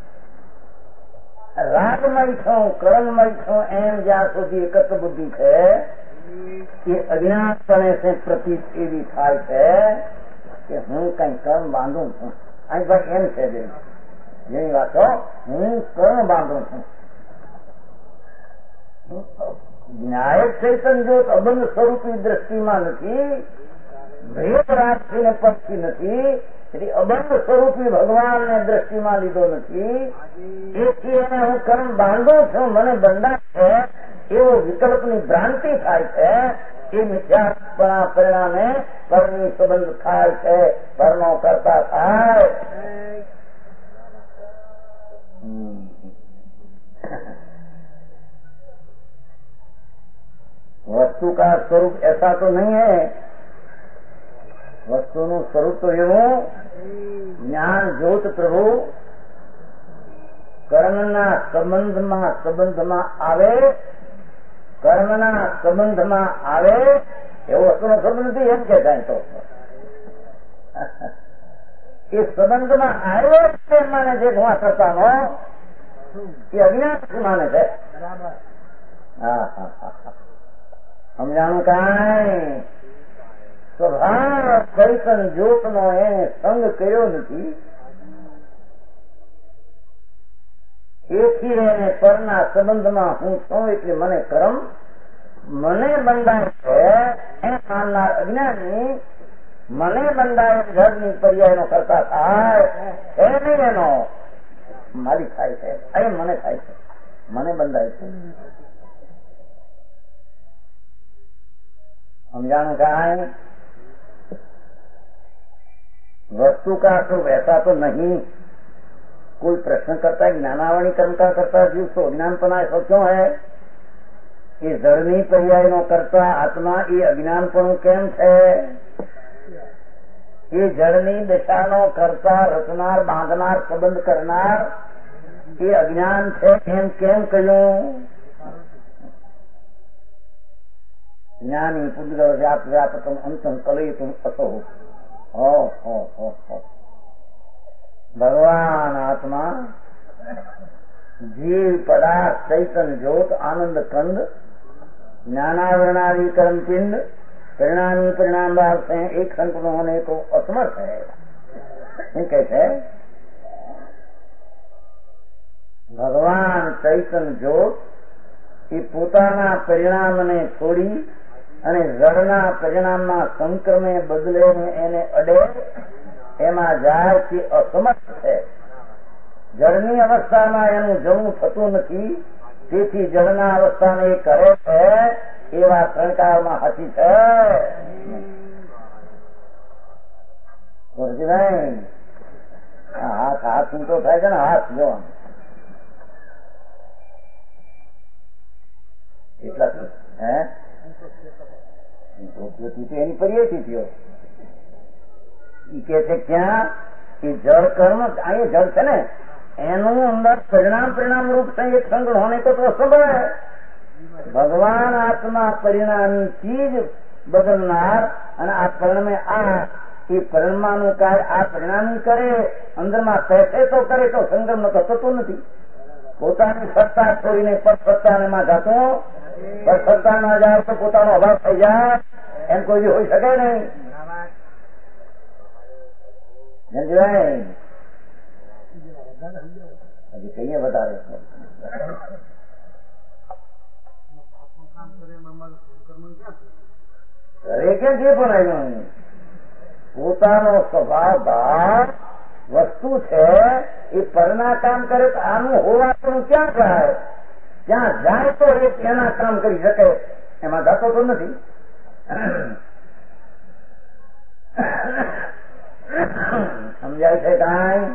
રાગમય થવું, કર્મમય થવું, એમ જ્યાં સુધી એકત્વ બુદ્ધિ છે એ અજ્ઞાનપણે से પ્રતીત એવી થાય છે કે હું કઈ કર્મ બાંધું છું. અહીં ભાઈ એમ છે જેની વાતો હું કર્મ બાંધું છું. ન્યાયક ચૈતન જો અબંધ સ્વરૂપી દ્રષ્ટિમાં નથી, ભેદ રાગથી પક્ષી નથી, એટલે અબંધ સ્વરૂપી ભગવાનને દ્રષ્ટિમાં લીધો નથી. એથી એને હું કર્મ બાંધું છું, મને બંધા છે એવો વિકલ્પની ભ્રાંતિ થાય છે. એ મિથ્યાપણા પરિણામે પરની સંબંધ થાય છે, પરનો કરતા થાય. वस्तु का स्वरूप ऐसा तो नहीं है. वस्तुનું સ્વરૂપ તો એવું જ્ઞાન જ્યોત પ્રભુ કર્મના સંબંધમાં આવે, કર્મના સંબંધમાં આવે એવો અસુરો શબ્દ નથી એમ કે થાય તો એ સંબંધમાં આવ્યો છે માને છે હું આ કરતાનો એ અજ્ઞાન માને છે. સમજાણું કાંઈ સ્વભાવ ચૈતન જ્યોતનો એને સંગ કર્યો નથી, એથી એને પરના સંબંધમાં હું છું એટલે મને કર્મ મને બંધાય છે એમ માનનાર અજ્ઞાની મને બંધાય ઘરની પર્યાયનો કરતા થાય એ નહીં એનો મારી થાય છે, એ મને થાય છે, મને બંધાય છે. समझाना क्या है? वस्तु का तो वैसा तो नहीं. कोई प्रश्न करता है ज्ञानावणी कर्म का करता है जीव तो अज्ञानपना ऐसा क्यों है? એ જળની પર્યાયનો કરતા આત્મા એ અજ્ઞાનપણું કેમ છે? એ જળની દશાનો કરતા રચનાર બાંધનાર સંબંધ કરનાર એ અજ્ઞાન છે એમ કેમ કહ્યું? જ્ઞાની પુદ્ર વ્યાપ વ્યાપકમ અંતમ કલયિતુમ અસો. ભગવાન આત્મા जीव पदार्थ चैतन्य ज्योत आनंद कंद ज्ञानावरणादि कर्म पिंड परिणामी परिणाम भाव से एक संपूर्ण होने को असमर्थ है. कैसे? भगवान चैतन्य ज्योत એ પોતાના પરિણામને છોડી અને જળના પરિણામમાં સંક્રમે બદલે એને અડે એમાં જાય તે અસમર્થ છે. જળની અવસ્થામાં એનું જવું થતું નથી, તેથી જળના અવસ્થાને એ કરે છે એવા શંકામાં હતી છે. હાથ હાથ ઊંચો થાય છે ને, હાથ જોવાનું એટલાથી એની પર્યાયથી થયો. એ કે છે ક્યાં કે જળ કર્મ અહીંયા જળ છે ને એનું અંદર પરિણામ रूप से एक संग होने को तो असंभव है. भगवान आत्मा परिणामी चीज बदलनार અને આ પરિણામે આ એ પરિણામનું કાર્ય આ પરિણામી કરે અંદરમાં પહેશે તો કરે તો સંગમ તો થતું નથી. પોતાની સત્તા છોડીને પર સત્તામાં જતો પર સત્તા ના જાય તો પોતાનો અભાવ થઈ જાય એમ કોઈ બી હોઈ શકે નહીં. હજી કહીએ વધારે કરે કેમ છે પણ પોતાનો સ્વભાવ ભાવ વસ્તુ છે એ પરના કામ કરે તો આનું હોવાનું ક્યાં જાય? ત્યાં જાય તો એ એના કામ કરી શકે, એમાં જતો તો નથી. સમજાય છે કાંઈ?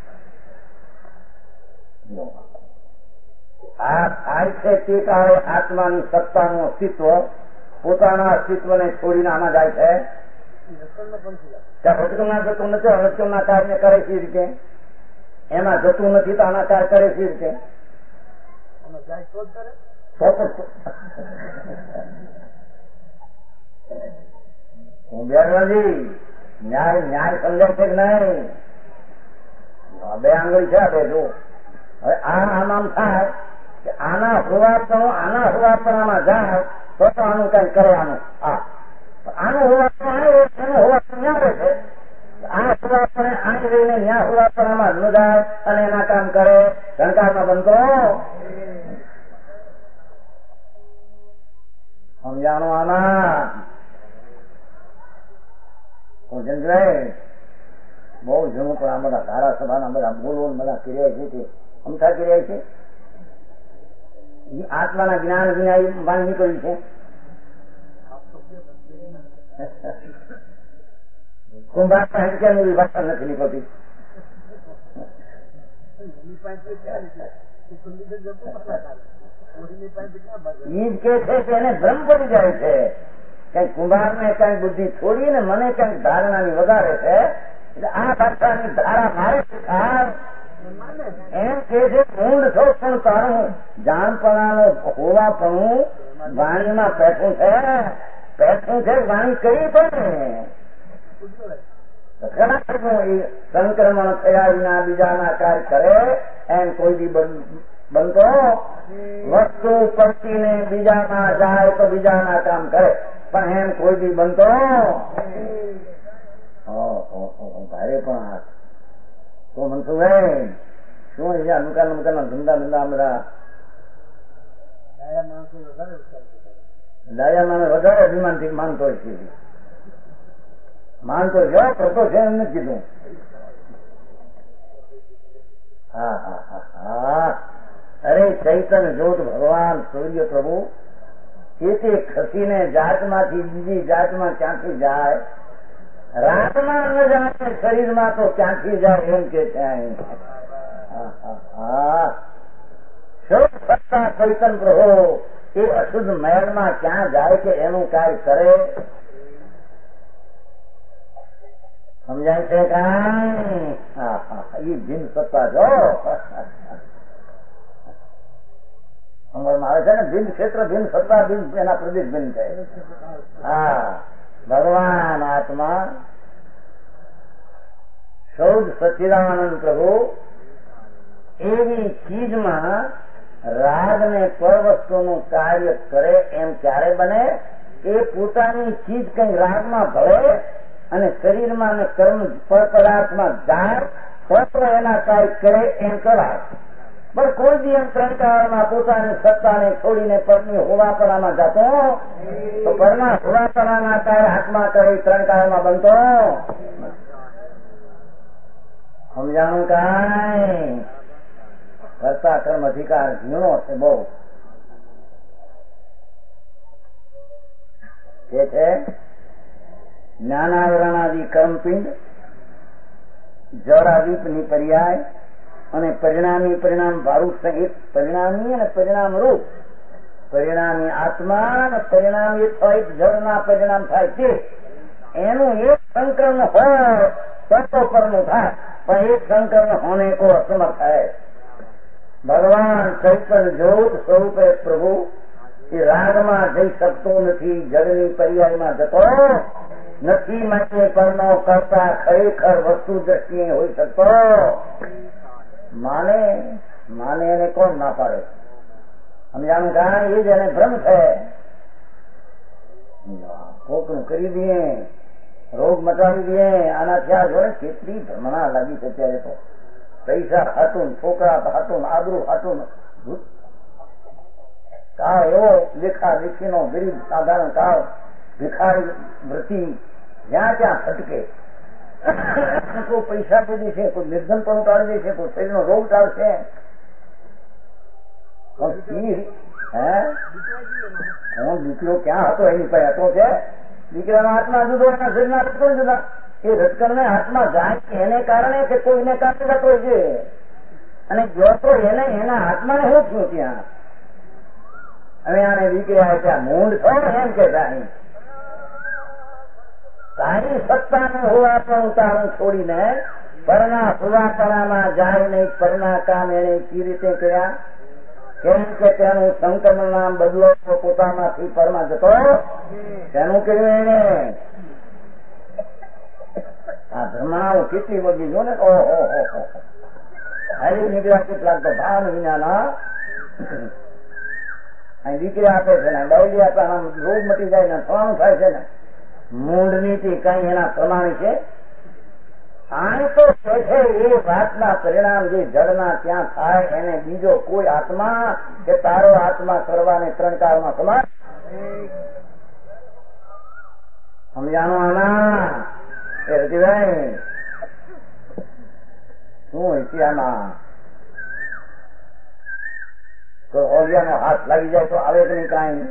આ થાય છે તે કાળે આત્માની સત્તાનું અસ્તિત્વ પોતાના અસ્તિત્વને છોડીને આમાં જાય છે. ત્યાં રચકમના જતું નથી, રચકમના કાર્ય કરે છે રીતે એમાં જતું નથી તો આના કાર્ય કરે છે રીતે બેરવાજી ન્યાય સમજાય છે કે નહીં? બે આંગળી છે આપણે જો હવે આમ થાય કે આના હોવાપણામાં જાય તો આનું કઈ કરે આનું આનું હોવાપણ એનું હોવાપણ ન્યા છે. આ હોવાપણે આ રહીને ન્યા હોવાપણામાં ન જાય અને એના કામ કરે શંકારમાં બનતો સમજાણું આમાં બહુ જૂનું પણ આ બધા ધારાસભાના બધા બોલો બધા કર્યા છે તે અમથા કર્યા છે. આત્માના જ્ઞાન વિના બહાર નીકળ્યું છે. કુંભાર પાસે કેમ એવી ભાષા નથી નીકળતી? ઈ જ કે છે કે એને ભ્રમ પડી જાય છે. કઈ કુંભાર ને કઈ બુદ્ધિ છોડીને મને કઈક ધારણાની વગાડે છે આ ભાષાની ધારા મારે એમ કે છે મૂળ છો પણ તારું જાણપણાનો હોવાપણું વાણીમાં બેઠું છે વાણી કરી પણ સંક્રમણ થયા વિના બીજાના કાર્ય કરે એમ કોઈ દી બનતો વસ્તુ પડતીને બીજામાં જાય તો બીજાના કામ કરે પણ એમ કોઈ દી બનતો ભારે પણ હાથ તો મનસુભાઈ શું અહીંયા અનુકાલ ધંધા બધા ડાયા માણસ વધારે અભિમાનથી માનતો છે કરતો છે એમ નથી કીધું. હા અરે ચૈતન્ય જ્યોત ભગવાન સૂર્ય પ્રભુ તે ખસીને જાતમાંથી બીજી જાતમાં ક્યાંથી જાય, રાતમાં ન જાય શરીરમાં તો ક્યાંથી જાય એમ કે ત્યાં સત્તા ચૈતન્ય પ્રભુ એ અશુદ્ધ મહેલમાં ક્યાં જાય કે એનું કાર્ય કરે સમજાય છે કાંઈ? એ ભિન્ન સત્તા જો સમજમાં આવે છે ને, ભિન્ન ક્ષેત્ર ભિન્ન સત્તા ભિન્ન એના પ્રદેશ ભિન્ન છે. હા ભગવાન આત્મા સૌદ સચ્ચિદાનંદ પ્રભુ એવી ચીજમાં રાગ ને પર વસ્તુનું કાર્ય કરે એમ ક્યારે બને? એ પોતાની ચીજ કઈ રાગમાં ભળે અને શરીરમાં ને કર્મ પર પદાર્થમાં જાય તો એના કાર્ય કરે એમ કરાય. પણ કોઈ દી એમ ત્રણકાળમાં પોતાની સત્તાને છોડીને પરની હોવાપણામાં જતો તો પરના હોવાપણાના કાર્ય હાથમાં કરી ત્રણકાળમાં બનતો સમજાણું કાંઈ? કરતા કર્મ અધિકાર ઝીણો છે બહુ કે છે. જ્ઞાનાવરણાદિ કર્મપિંડ જળાદીપની પર્યાય અને પરિણામી પરિણામ ભારૂપ સહિત પરિણામી અને પરિણામ રૂપ પરિણામી આત્મા અને પરિણામી સહિત જળના પરિણામ થાય છે એનું એક સંકરણ હોય તો પરનું થાય પણ એક સંકરણ હોને કો અસમર્થ है. ભગવાન ચૈતન્ય જ્યોત સ્વરૂપે પ્રભુ એ રાગમાં જઈ શકતો નથી, જળની પર્યાયમાં જતો નથી, માટે પરનો કરતા ખરેખર વસ્તુ દ્રષ્ટિએ હોઈ શકતો. માને એને કોણ ના પાડે? સમજાણું કારણ એ જ એને ભ્રમ છે. કોકનું કરી દઈએ, રોગ મટાવી દઈએ, આનાથી આ જોડે કેટલી ભ્રમણા લાગી છે ત્યારે તો. પૈસા હાટું, છોકરા હાટું, આબરૂ હાટું, કાળ એવો લેખા દેખીનો ગરીબ સાધારણ કાળ ભિખારી વૃત્તિ જ્યાં ત્યાં ફટકે. કોઈ પૈસા આપી દેશે, કોઈ નિર્ધન પણ ટાળી દેશે, કોઈ શરીરનો રોગ ટાળશે. હું દીકરો ક્યાં હતો એની પાસે હતો છે. દીકરાનો હાથમાં જુદો, એના શરીરના રટકણ જુદા. એ રટકણને હાથમાં જાય એને કારણે કે કોઈને કાપી જતો છે અને ગયો તો એને એના હાથમાં ને હું છું ત્યાં. હવે આને દીકરા ત્યાં મૂંડ છો એમ કે તારી સત્તાનું હોવાપણું તારું છોડીને પરના હોવાપણામાં જાય નહીં. પરના કામ એને કઈ રીતે કર્યા? કેમ કે તેનું સંક્રમણ નામ બદલો પોતામાંથી પરમાં જતો તેનું કર્યું એને. આ ભ્રમણાઓ કેટલી બધી જો ને, ઓહો હારી નીકળ્યા કેટલાક તો ભાન વિનાના અહીં દીકરી આપે છે ને, ડાયરી આપે, રોગ મટી જાય ને, થવાનું થાય છે ને. મૂળ નીતિ કઈ એના પ્રમાણે છે. આને તો કે છે એ વાતના પરિણામ જે જળના ત્યાં થાય એને બીજો કોઈ આત્મા કે તારો આત્મા કરવાને ત્રણ કાળમાં સમાન. સમજાણું આના એ રતિભાઈ શું ઇતિહામાં તો ઓલિયાનો હાથ લાગી જાય તો આવે કે નહીં કાંઈ?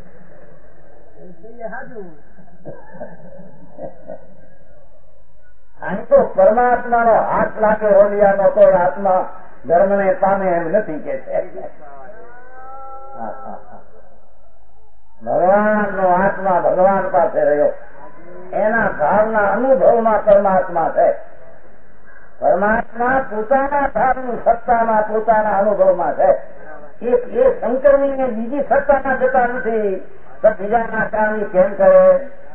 અહીં તો પરમાત્માનો હાથ લાગે ઓલિયાનો તો આત્મા ધર્મને પામે એમ નથી કે છે. ભગવાનનો આત્મા ભગવાન પાસે રહ્યો, એના ભાવના અનુભવમાં પરમાત્મા છે. પરમાત્મા પોતાના ભાવની સત્તામાં પોતાના અનુભવમાં છે. એ સંકરણીને બીજી સત્તામાં જતા નથી, તો બીજાના કામ કેમ કરે?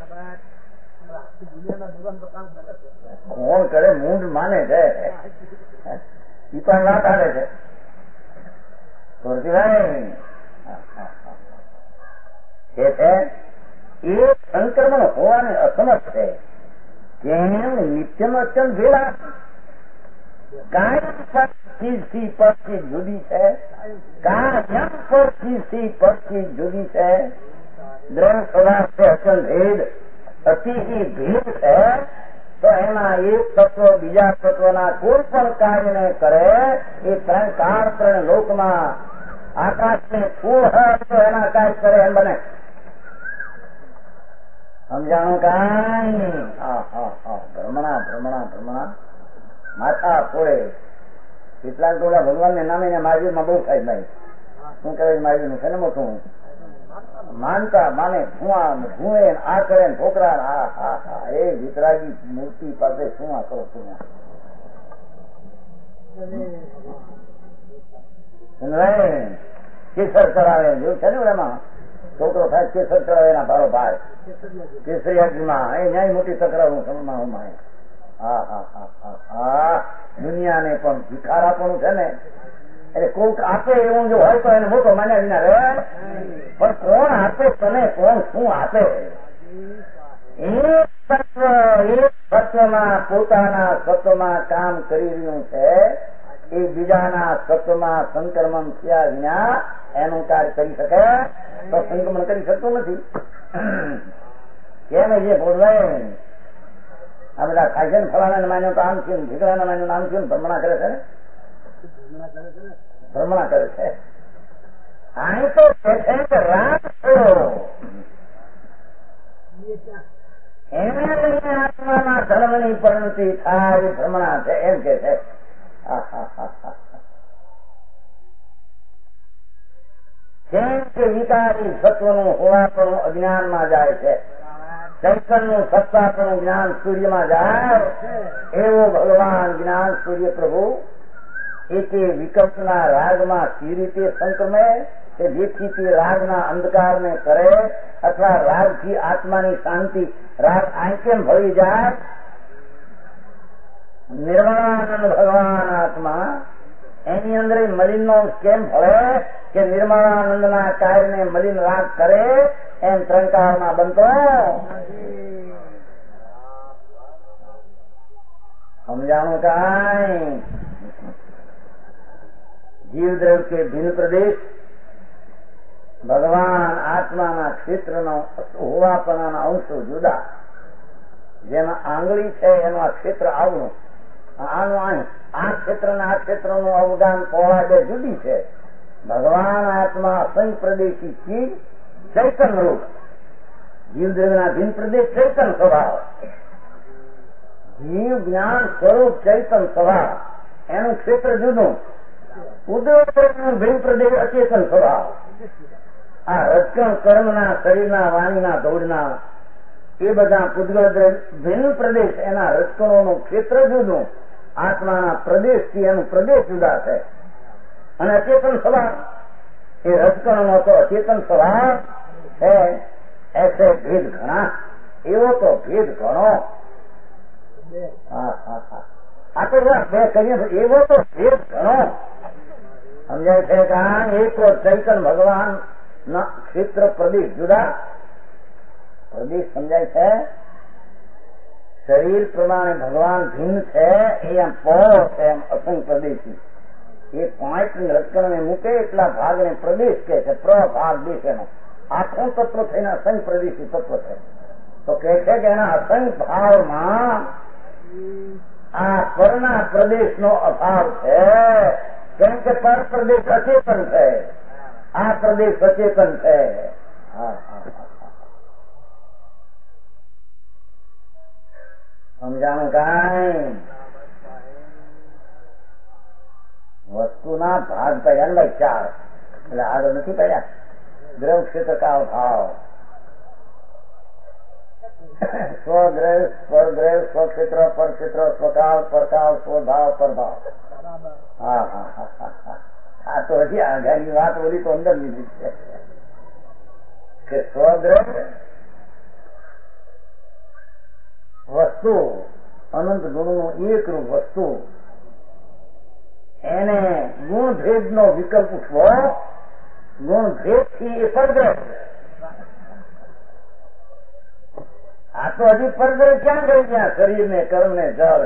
કોણ કરે? મૂંઢ માને છે, એ પણ વાત આવે છે. એ છે એ સંક્રમણ હોવાને અસમર્થ છે. કેમ? નિત્યનો અત્યંત ભેળા કાયમ પરથી પરથી જુદી છે, કાયમ પરથી પરથી જુદી છે. દ્રઢ પદાર્થ છે અત્યંત ભેદ, અતિ ભેદ છે. તો એના એક તત્વ બીજા તત્વના કોઈ પણ કાર્યને કરે એ ત્રણ કાળ ત્રણ લોકમાં આકાશને ફૂલ હોય તો એના કાર્ય કરે એમ બને. સમજાણું? કાંઈ ભ્રમણા ભ્રમણા ભ્રમણા માથા ફોડે. કેટલાક ટોળા ભગવાનને નામે મહાવીરમાં બહુ થાય ભાઈ. શું કરે મહાવીરનું છે ને મોટું માનતા માને ભૂએ આ કરે છોકરા. હા હા હા, એ વિતરાગી મૂર્તિ પાસે શું આ કરો છું? કેસર ચડાવે જેવું છે ને એમાં છોકરો થાય કેસર ચડાવે એના ભારો ભાઈ કેસરિયાજીમાં એ ન્યાય મોટી તકરાર સમમાં. હા હા હા હા હા, દુનિયાને પણ ભિખારા પણ છે ને, એટલે કોક આપે એવું જો હોય તો એને મોટો માન્યા વિના રહે. પણ કોણ આપે તને? કોણ શું આપે? એક તત્વમાં પોતાના સત્વમાં કામ કરી રહ્યું છે, એ બીજાના સત્વમાં સંક્રમણ થયા વિના એનું કાર્ય કરી શકે તો સંક્રમણ કરી શકતું નથી. કેમ? જે બોલવે આ બધા ખાય છે ને, ફલાણા માન્યું તો આમ છે, ઢીકડાના માન્યું આમ છે, ભ્રમણા કરે છે ને, ભ્રમણા કરે છે. અહીં તો કહે છે કે રાગ છોડો, એને લઈને આત્માના ધર્મની પરિણતિ થાય એ ભ્રમણા છે એમ કે છે. કેમ કે વિકારી સત્વનું હોવાપણું અજ્ઞાનમાં જાય છે, ચૈતનનું સત્તાપણું જ્ઞાન સૂર્યમાં જાય. એવો ભગવાન જ્ઞાન સૂર્ય પ્રભુ એકે વિકલ્પના રાગમાં સી રીતે સંક્રમે કે જેથી તે રાગના અંધકારને કરે, અથવા રાગથી આત્માની શાંતિ રાગ આંકેમ ભળી જાય. નિર્મળાનંદ ભગવાન આત્મા એની અંદર મલિનનો કેમ ભળે કે નિર્મળાનંદના કાર્યને મલિન રાગ કરે એમ ત્રણકારમાં બનતો. સમજાણું? કાંઈ જીવદ્રવ કે ભિન્ન પ્રદેશ ભગવાન આત્માના ક્ષેત્રનો હોવાપણાના અંશો જુદા. જેમાં આંગળી છે એનું આ ક્ષેત્ર આવનું, આનું અહીં આ ક્ષેત્રના આ ક્ષેત્રનું અવદાન પહોળા બે જુદી છે. ભગવાન આત્મા અસંગ પ્રદેશી ચીજ ચૈતન રૂપ, જીવદ્રવ્યના ભિન્ન પ્રદેશ ચૈતન સ્વભાવ. જીવ જ્ઞાન સ્વરૂપ ચૈતન સ્વભાવ, એનું ક્ષેત્ર જુદું. ઉદ્યોગનું ભિન્ન પ્રદેશ અચેતન સ્વભાવ. આ રચકણ કર્મના શરીરના વાણીના દોડના એ બધા પૂતગળ ભિન્ન પ્રદેશ, એના રચકણોનું ક્ષેત્ર જુદું. આત્માના પ્રદેશથી એનું પ્રદેશ જુદા છે. અને અચેતન સ્વભાવ એ રચકણનો તો અચેતન સ્વભાવ છે. એસે ભેદ ઘણા, એવો તો ભેદ ઘણો. આપણે બે કરીએ એવો તો ભેદ ઘણો. સમજાય છે? કારણ એક તો ચૈતન ભગવાન ના ક્ષેત્ર પ્રદેશ જુદા. પ્રદેશ સમજાય છે? શરીર પ્રમાણે ભગવાન ભિન્ન છે, એ એમ પહોળો છે, એમ અસંગ પ્રદેશી. એ 5 રચકણને મૂકે એટલા ભાગને પ્રદેશ કહે છે. પ્રભાગ દેશેનો આખું તત્વ થઈને અસંગ પ્રદેશી તત્વ છે. તો કહે છે કે એના અસંગ ભાવમાં આ પરના પ્રદેશનો અભાવ છે. કેમ કે પર પ્રદેશ અચેતન છે, આ પ્રદેશ સચેતન છે. સમજાણું? કાંઈ વસ્તુના ભાગ પડ્યા ને 4, એટલે આગળ નથી પડ્યા. દ્રવ ક્ષેત્ર કા અભાવ, સ્વગ્રહ સ્વગ્રહ સ્વક્ષેત્ર પરક્ષેત્ર સ્વકાળ પરકાળ સ્વભાવ પરભાવ. હા હા હા હા, આ તો હજી આગાની વાત બોલી તો અંદર લીધી છે કે સ્વગ્રહ વસ્તુ અનંત ગુણનું એકરૂપ વસ્તુ, એને ગુણભેદનો વિકલ્પ ઉઠવો, ગુણભેદથી એ પરગ્રહ. આ તો હજી પરગ્રહ ક્યાં ગઈ ત્યાં શરીરને કર્મને જળ.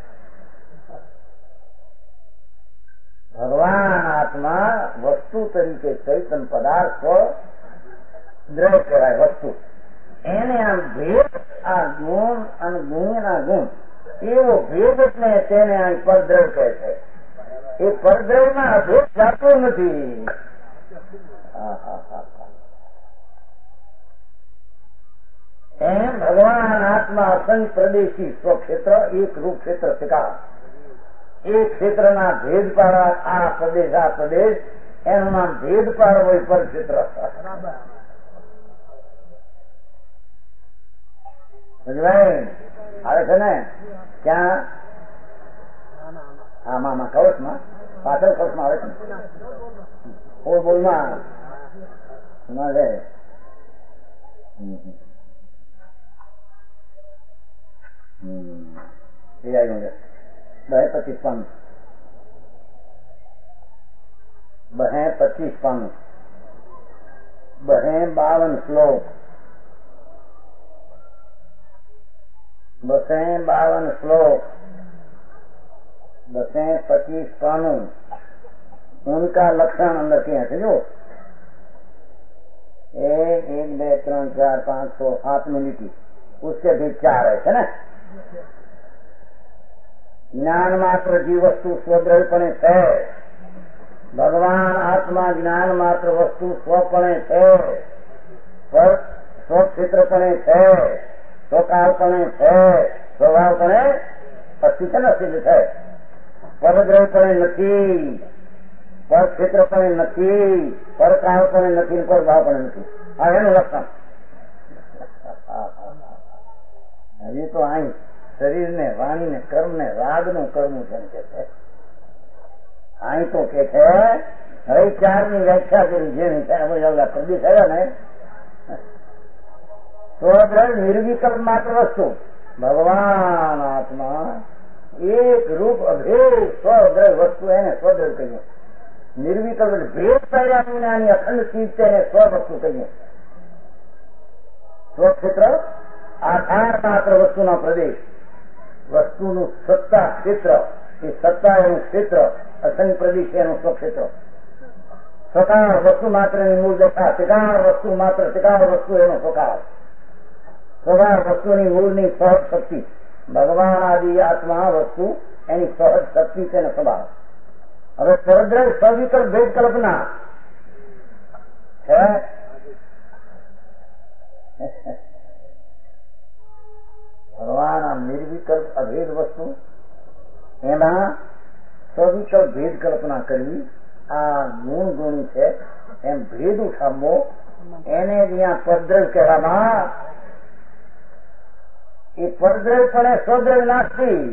ભગવાન આત્મા વસ્તુ તરીકે ચૈતન પદાર્થ દ્રવ્ય કહેવાય વસ્તુ. એને આમ ભેદ, આ ગુણ અને ગુણના ગુણ, એવો ભેદ એટલે તેને આ પરદ્રવ કહે છે. એ પરદ્રવમાં અભેદ જાતો નથી. એમ ભગવાન આત્મા અસંગ પ્રદેશી સ્વક્ષેત્ર એક રૂપ ક્ષેત્ર શિકાર. એક ક્ષેત્રના ભેદ પાડવા આ પ્રદેશ, એનું નામ ભેદ પાડવો એ પર ક્ષેત્ર. આવે છે ને ક્યાં? હા મામા કવચમાં, પાછળ કવચમાં આવે છે ને, બોલમાં છે. એ આવ્યું છે 10-25 પાનું, 225 પાનું, 252 શ્લોક, 252 श्लोक, 225 कानून, उनका लक्षण अंदर किया है जो 1, 2, 3, 4, 5, 6, 7 मिनटी, उसके भी 4 है ना. ज्ञान मात्र जीव वस्तु स्वद्रव्यपणे है. भगवान आत्मा ज्ञान मात्र वस्तु स्वपणे है, स्वक्षेत्रपणे है, स्वकालपणे है, સ્વભાવપણે અસ્થિત સિદ્ધ થાય. પરદ્રવ્યપણે નથી, પરક્ષેત્રપણે નથી, પરકાળપણે નથી, પરભાવપણે નથી. આ એનું લક્ષણ. હજી તો અહીં શરીરને, વાણીને, કર્મને, રાગનું કરવું છે. અહીં તો કે છે હવે 4ની વ્યાખ્યા કરી જેની પ્રદેશ આવ્યા ને. સ્વદ્રવ્ય નિર્વિકલ્પ માત્ર વસ્તુ. ભગવાન આત્મા એક રૂપ અભેદ સ્વદ્રવ્ય વસ્તુ, એને સ્વદ્રવ્ય કહીએ. નિર્વિકલ્પ ભેદ પાડ્યા વિનાની અખંડ ચીજ તેને સ્વવસ્તુ કહીએ. સ્વક્ષેત્ર આધાર માત્ર વસ્તુનો પ્રદેશ, વસ્તુનું સત્તા ક્ષેત્ર, એ સત્તા એનું ક્ષેત્ર, અસંગ પ્રદેશ એનું સ્વક્ષેત્ર. સકાર વસ્તુ માત્રની મૂળ દશા, તિકાર વસ્તુ માત્ર, તિકાર વસ્તુ એનો સકાર. સ્વભાવ વસ્તુની મૂળની સહજ શક્તિ. ભગવાન આદિ આત્મા વસ્તુ એની સહજ શક્તિ તેને સ્વભાવ. હવે પરદ્રવ્ય સવિકલ્પ ભેદ કલ્પના છે. ભગવાન આ નિર્વિકલ્પ અભેદ વસ્તુ, એમાં સવિકલ્પ ભેદ કલ્પના કરવી, આ ગુણ ગુણી છે એમ ભેદ ઉઠાવવો, એને જ્યાં પરદ્રવ્ય કહેવામાં. એ પરદ્રવ્ય પણ સ્વદ્રવ્ય નાસ્તી.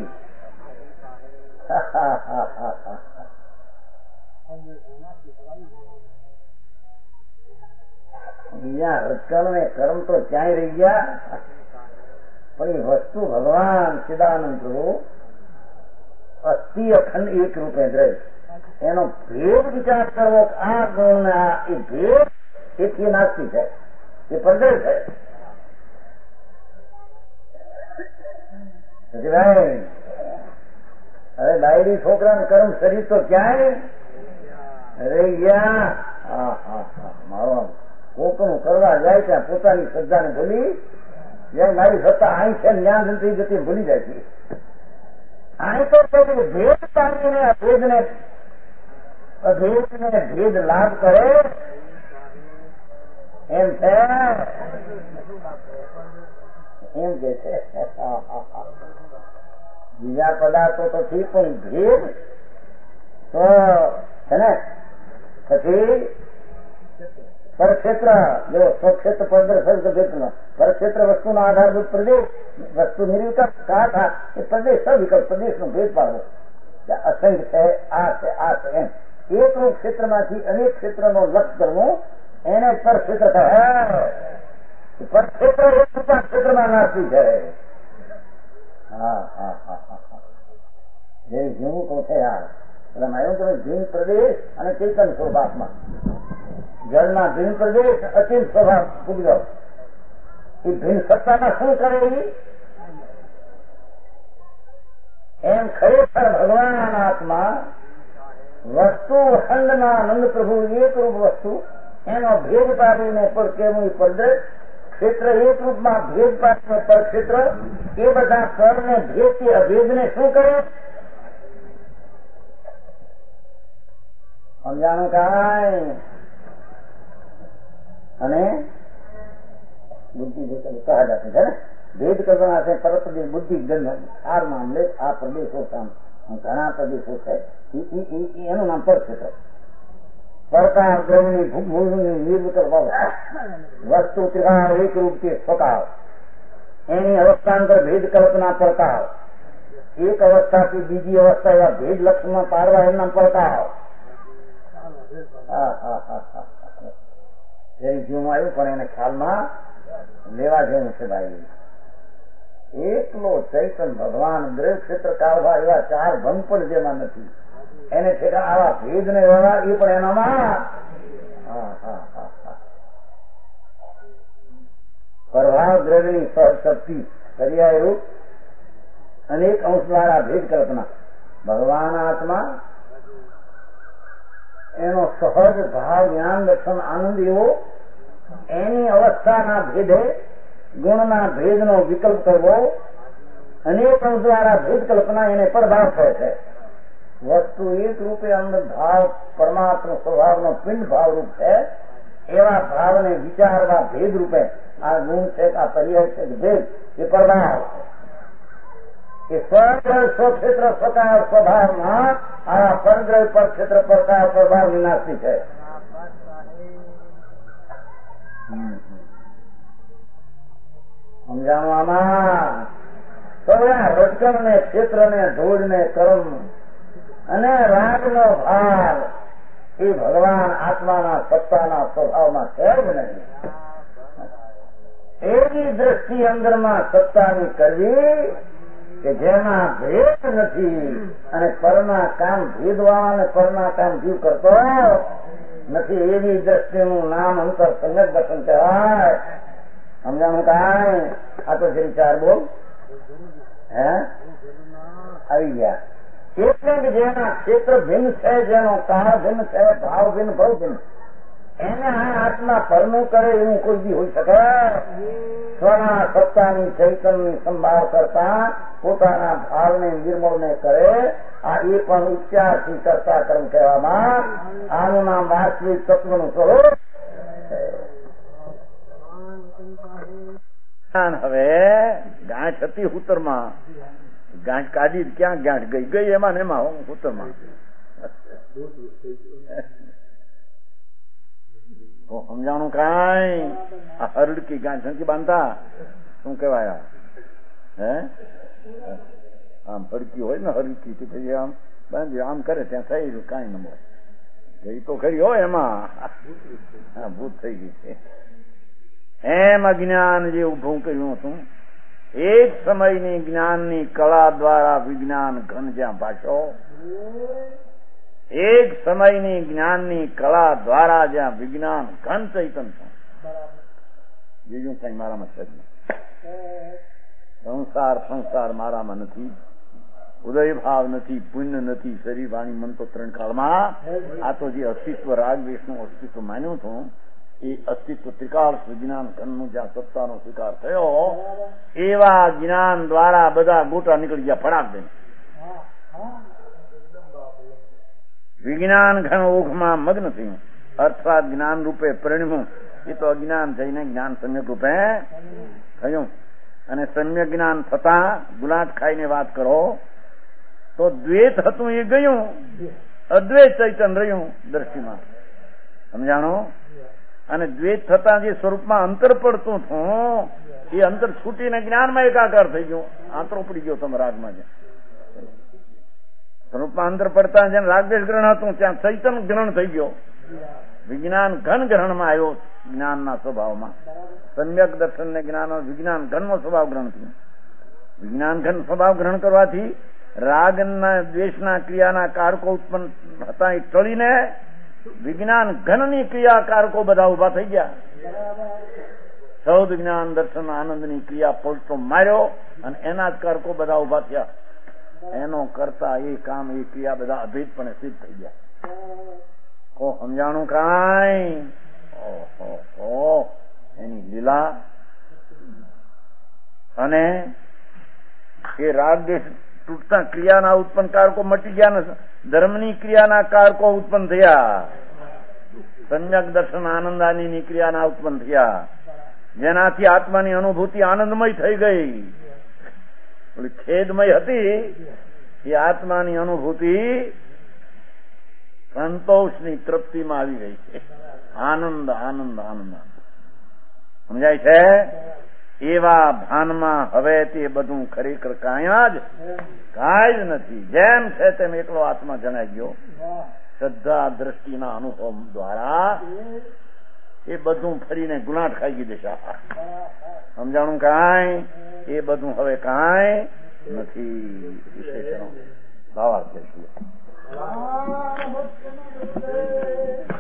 બીજા રચકણ ને કર્મ તો ક્યાંય રહી ગયા, પણ એ વસ્તુ ભગવાન ચિદાનંદ પ્રભુ અસ્થિ અખંડ એક રૂપે દ્રવ્ય, એનો ભેદ વિચાર કરવો. આ ગુણ એ ભેદ એથી નાસ્તી છે, એ પરદ્રવ્ય છે. હવે ડાયરી છોકરાને કર્મ શરીર તો ક્યાંય રહી ગયા. કોકનું કરવા જાય ત્યાં પોતાની શ્રદ્ધાને ભૂલી જાય. મારી સત્તા અહીં છે, જ્ઞાન થઈ જતી ભૂલી જાય છે. અહીં તો ભેદ પામીને અભેદને ભેદ લાભ કરે એમ છે, એમ કે છે. બીજા પદાર્થો તો થી પણ ભેદ તો છે ને. પછી પરક્ષેત્ર જો સ્વક્ષેત્ર પરક્ષેત્ર પરક્ષેત્ર વસ્તુનો આધારભૂત પ્રદેશ, વસ્તુ નિર્વિકલ્પ કથા એ પ્રદેશ સવિકલ્પ પ્રદેશનો ભેદ પાડવો. અસંખ્ય છે, આ છે, આ છે એમ એકરૂપ ક્ષેત્રમાંથી અનેક ક્ષેત્રનો લક્ષ કરવું એને પરક્ષેત્ર કહેવાય. પરક્ષેત્ર એક ક્ષેત્રમાં નાસ્તી છે. જે જેવું કહું છે યાર એટલે માર્યું તમે ભીન પ્રદેશ અને ચેતન સ્વભાવમાં જળના ભીન પ્રદેશ અચિંત સ્વભાવ પૂજ્યો એ ભીન સત્તામાં શું કરે એમ ખરેખર ભગવાન આત્મા વસ્તુ અખંડમાં નંદ પ્રભુ એકરૂપ વસ્તુ એનો ભેદ પાડીને પણ કેવું પરદ્રશ ક્ષેત્ર એક રૂપમાં ભેદ પાડીને પર ક્ષેત્ર એ બધા પરને ભેદથી અભેદને શું કરે સમજાણું કાંઈ અને બુદ્ધિ કહા જાતે છે ને ભેદ કરવાના છે પરપ્રદેશ બુદ્ધિ ચાર મામલે આ પ્રદેશો ઘણા પ્રદેશો છે એનું નામ પરક્ષેત્ર. પડકાર દ્રવની ભૂગમૂળની નિર્વિકલ્પ વસ્તુ ત્રિકાળ એક રૂપથી સ્વકાળ એની અવસ્થાંતર ભેદ કલ્પના પડકાર એક અવસ્થાથી બીજી અવસ્થા એવા ભેદ લક્ષમાં પાડવા એમના પડકાર જીવમાં આવ્યું પણ એને ખ્યાલમાં લેવા જેવું છે ભાઈ. એકલો ચૈતન ભગવાન દ્રવ્ય ક્ષેત્ર કાળવા એવા ચાર ભંગ પણ જેમાં નથી એને ઠેકા આવા ભેદ ને વ્યવહાર એ પણ એનામાં પ્રભાવ દ્રવ્યની શક્તિ કર્યા રૂપ અનેક અંશ દ્વારા ભેદ કલ્પના ભગવાન આત્મા એનો સહજ ભાવ જ્ઞાન દર્શન આનંદ એવો એની અવસ્થાના ભેદે ગુણના ભેદનો વિકલ્પ કરવો અનેક અંશ દ્વારા ભેદ કલ્પના એને પ્રભાવ થાય છે. વસ્તુ એક રૂપે અંદર ભાવ પરમાત્મા સ્વભાવનો પિંડ ભાવ રૂપ છે એવા ભાવને વિચારવા ભેદ રૂપે આ ગુણ છે આ પર્યાય છે ભેદ એ પ્રભાવ એ સ્વક્ષેત્ર સ્વકાર સ્વભાવમાં આ પરદ્રવ્ય પર ક્ષેત્ર પ્રકાર પ્રભાવ વિનાશી છે. સમજાણું આમાં તો રટકણ ને ક્ષેત્ર ને ધૂળ ને કર્મ અને રાગનો ભાર એ ભગવાન આત્માના સત્તાના સ્વભાવમાં છે જ નહીં. એવી દ્રષ્ટિ અંદરમાં સત્તાની કરવી કે જેમાં ભેદ નથી અને પરના કામ ભેદવાળા અને પરના કામ જીવ કરતો નથી એવી દ્રષ્ટિનું નામ અંતર સંગત દર્શન કહેવાય. સમજાણું કાંઈ આ તો જરી ચાર બોલ હે આવી ગયા એટલે કે જેના ક્ષેત્ર ભિન્ન છે જેનો કાળ ભિન્ન છે ભાવ ભિન્ન ભવ ભિન્ન એને આ આત્મા પરનું કરે એવું કોઈ બી હોઈ શકે. સ્વના સત્તાની ચૈતનની સંભાળ કરતા પોતાના ભાવને નિર્મળને કરે આ એ પણ ઉપચારથી કરતા કર્મ કહેવામાં આનું નામ વાસ્તવિક તત્વનું સ્વરૂપ. હવે ગાંઠ હતી ઉત્તરમાં ગાંઠ કાઢી ક્યાં ગાંઠ ગઈ ગઈ એમાં ને એમાં ઉત્તરમાં સમજાણું કાંઈ આ હરડકી ગાંઠ નથી બાંધતા શું કેવાય હે આમ હરકી હોય ને હરકી પછી આમ બાંધી આમ કરે ત્યાં થઈ ગયું કાંઈ ન મળે ગઈ તો ખરી હોય એમાં હા ભૂત થઈ ગઈ છે. એમ અજ્ઞાન જે ઉભું કર્યું હતું એક સમયની જ્ઞાનની કળા દ્વારા વિજ્ઞાન ઘન જ્યાં ભાષો એક સમયની જ્ઞાનની કળા દ્વારા જ્યાં વિજ્ઞાન ઘન ચૈતન છે બીજું કઈ મારામાં છે સંસાર મારામાં નથી ઉદય ભાવ નથી પુણ્ય નથી શરીર વાણી મન તો ત્રણ કાળમાં આ તો જે અસ્તિત્વ રાગ વેશનું અસ્તિત્વ માન્યું હતું એ અસ્તિત્વ ત્રિકાળ વિજ્ઞાન ઘનનું જ્યાં સત્તાનો સ્વીકાર થયો એવા જ્ઞાન દ્વારા બધા ગોટા નીકળી ગયા ફડાક દઈને વિજ્ઞાન ઘન ઓઘમાં મગ્ન થયું અર્થાત જ્ઞાન રૂપે પરિણમ્યું. એ તો અજ્ઞાન થઈને જ્ઞાન સમ્યક રૂપે થયું અને સમ્યક જ્ઞાન થતા ગુલાટ ખાઈને વાત કરો તો દ્વૈત હતું એ ગયું અદ્વૈત ચૈતન રહ્યું દ્રષ્ટિમાં. સમજાણો અને દ્વેષ થતા જે સ્વરૂપમાં અંતર પડતું હતું એ અંતર છૂટીને જ્ઞાનમાં એકાકાર થઈ ગયું. આંતરો પડી ગયો તમે રાગમાં છે. સ્વરૂપમાં અંતર પડતા જેમ રાગદેશ ગ્રહણ હતું ત્યાં ચૈતન ગ્રહણ થઈ ગયો. વિજ્ઞાન ઘન ગ્રહણમાં આવ્યો. જ્ઞાનના સ્વભાવમાં સમ્યક દર્શન ને જ્ઞાન વિજ્ઞાન ઘનનો સ્વભાવ ગ્રહણ થયો. વિજ્ઞાન ઘન સ્વભાવ ગ્રહણ કરવાથી રાગના દ્વેષના ક્રિયાના કારકો ઉત્પન્ન હતા એ ટળીને વિજ્ઞાન ઘનની ક્રિયાકારકો બધા ઉભા થઈ ગયા. સૌદ જ્ઞાન દર્શન આનંદની ક્રિયા પલટો માર્યો અને એના જ કારકો બધા ઉભા થયા. એનો કરતા એ કામ એ ક્રિયા બધા અભેદપણે સિદ્ધ થઈ ગયા. સમજાણું કાંઈ? એની લીલા અને એ રાગ દેશ તૂટતા ક્રિયાના ઉત્પન્ન કારકો મટી ગયા ને ધર્મની ક્રિયાના કારકો ઉત્પન્ન થયા. સમ્યક દર્શન આનંદાની ક્રિયાના ઉત્પન્ન થયા. જેનાથી આત્માની અનુભૂતિ આનંદમય થઈ ગઈ. ખેદમય હતી એ આત્માની અનુભૂતિ સંતોષની તૃપ્તિમાં આવી ગઈ છે. આનંદ આનંદ આનંદ સમજાય છે? એવા ભાનમાં હવે તે બધું ખરેખર કાંઈ જ નથી. જેમ છે તેમ એકલો આત્મા જણાઈ ગયો. શ્રદ્ધા દ્રષ્ટિના અનુભવ દ્વારા એ બધું ફરીને ગુનાટ ખાઈ ગઈ દેશા. સમજાણું કાંઈ? એ બધું હવે કાંઈ નથી. વિશેષણો ભાવાર્થ છે.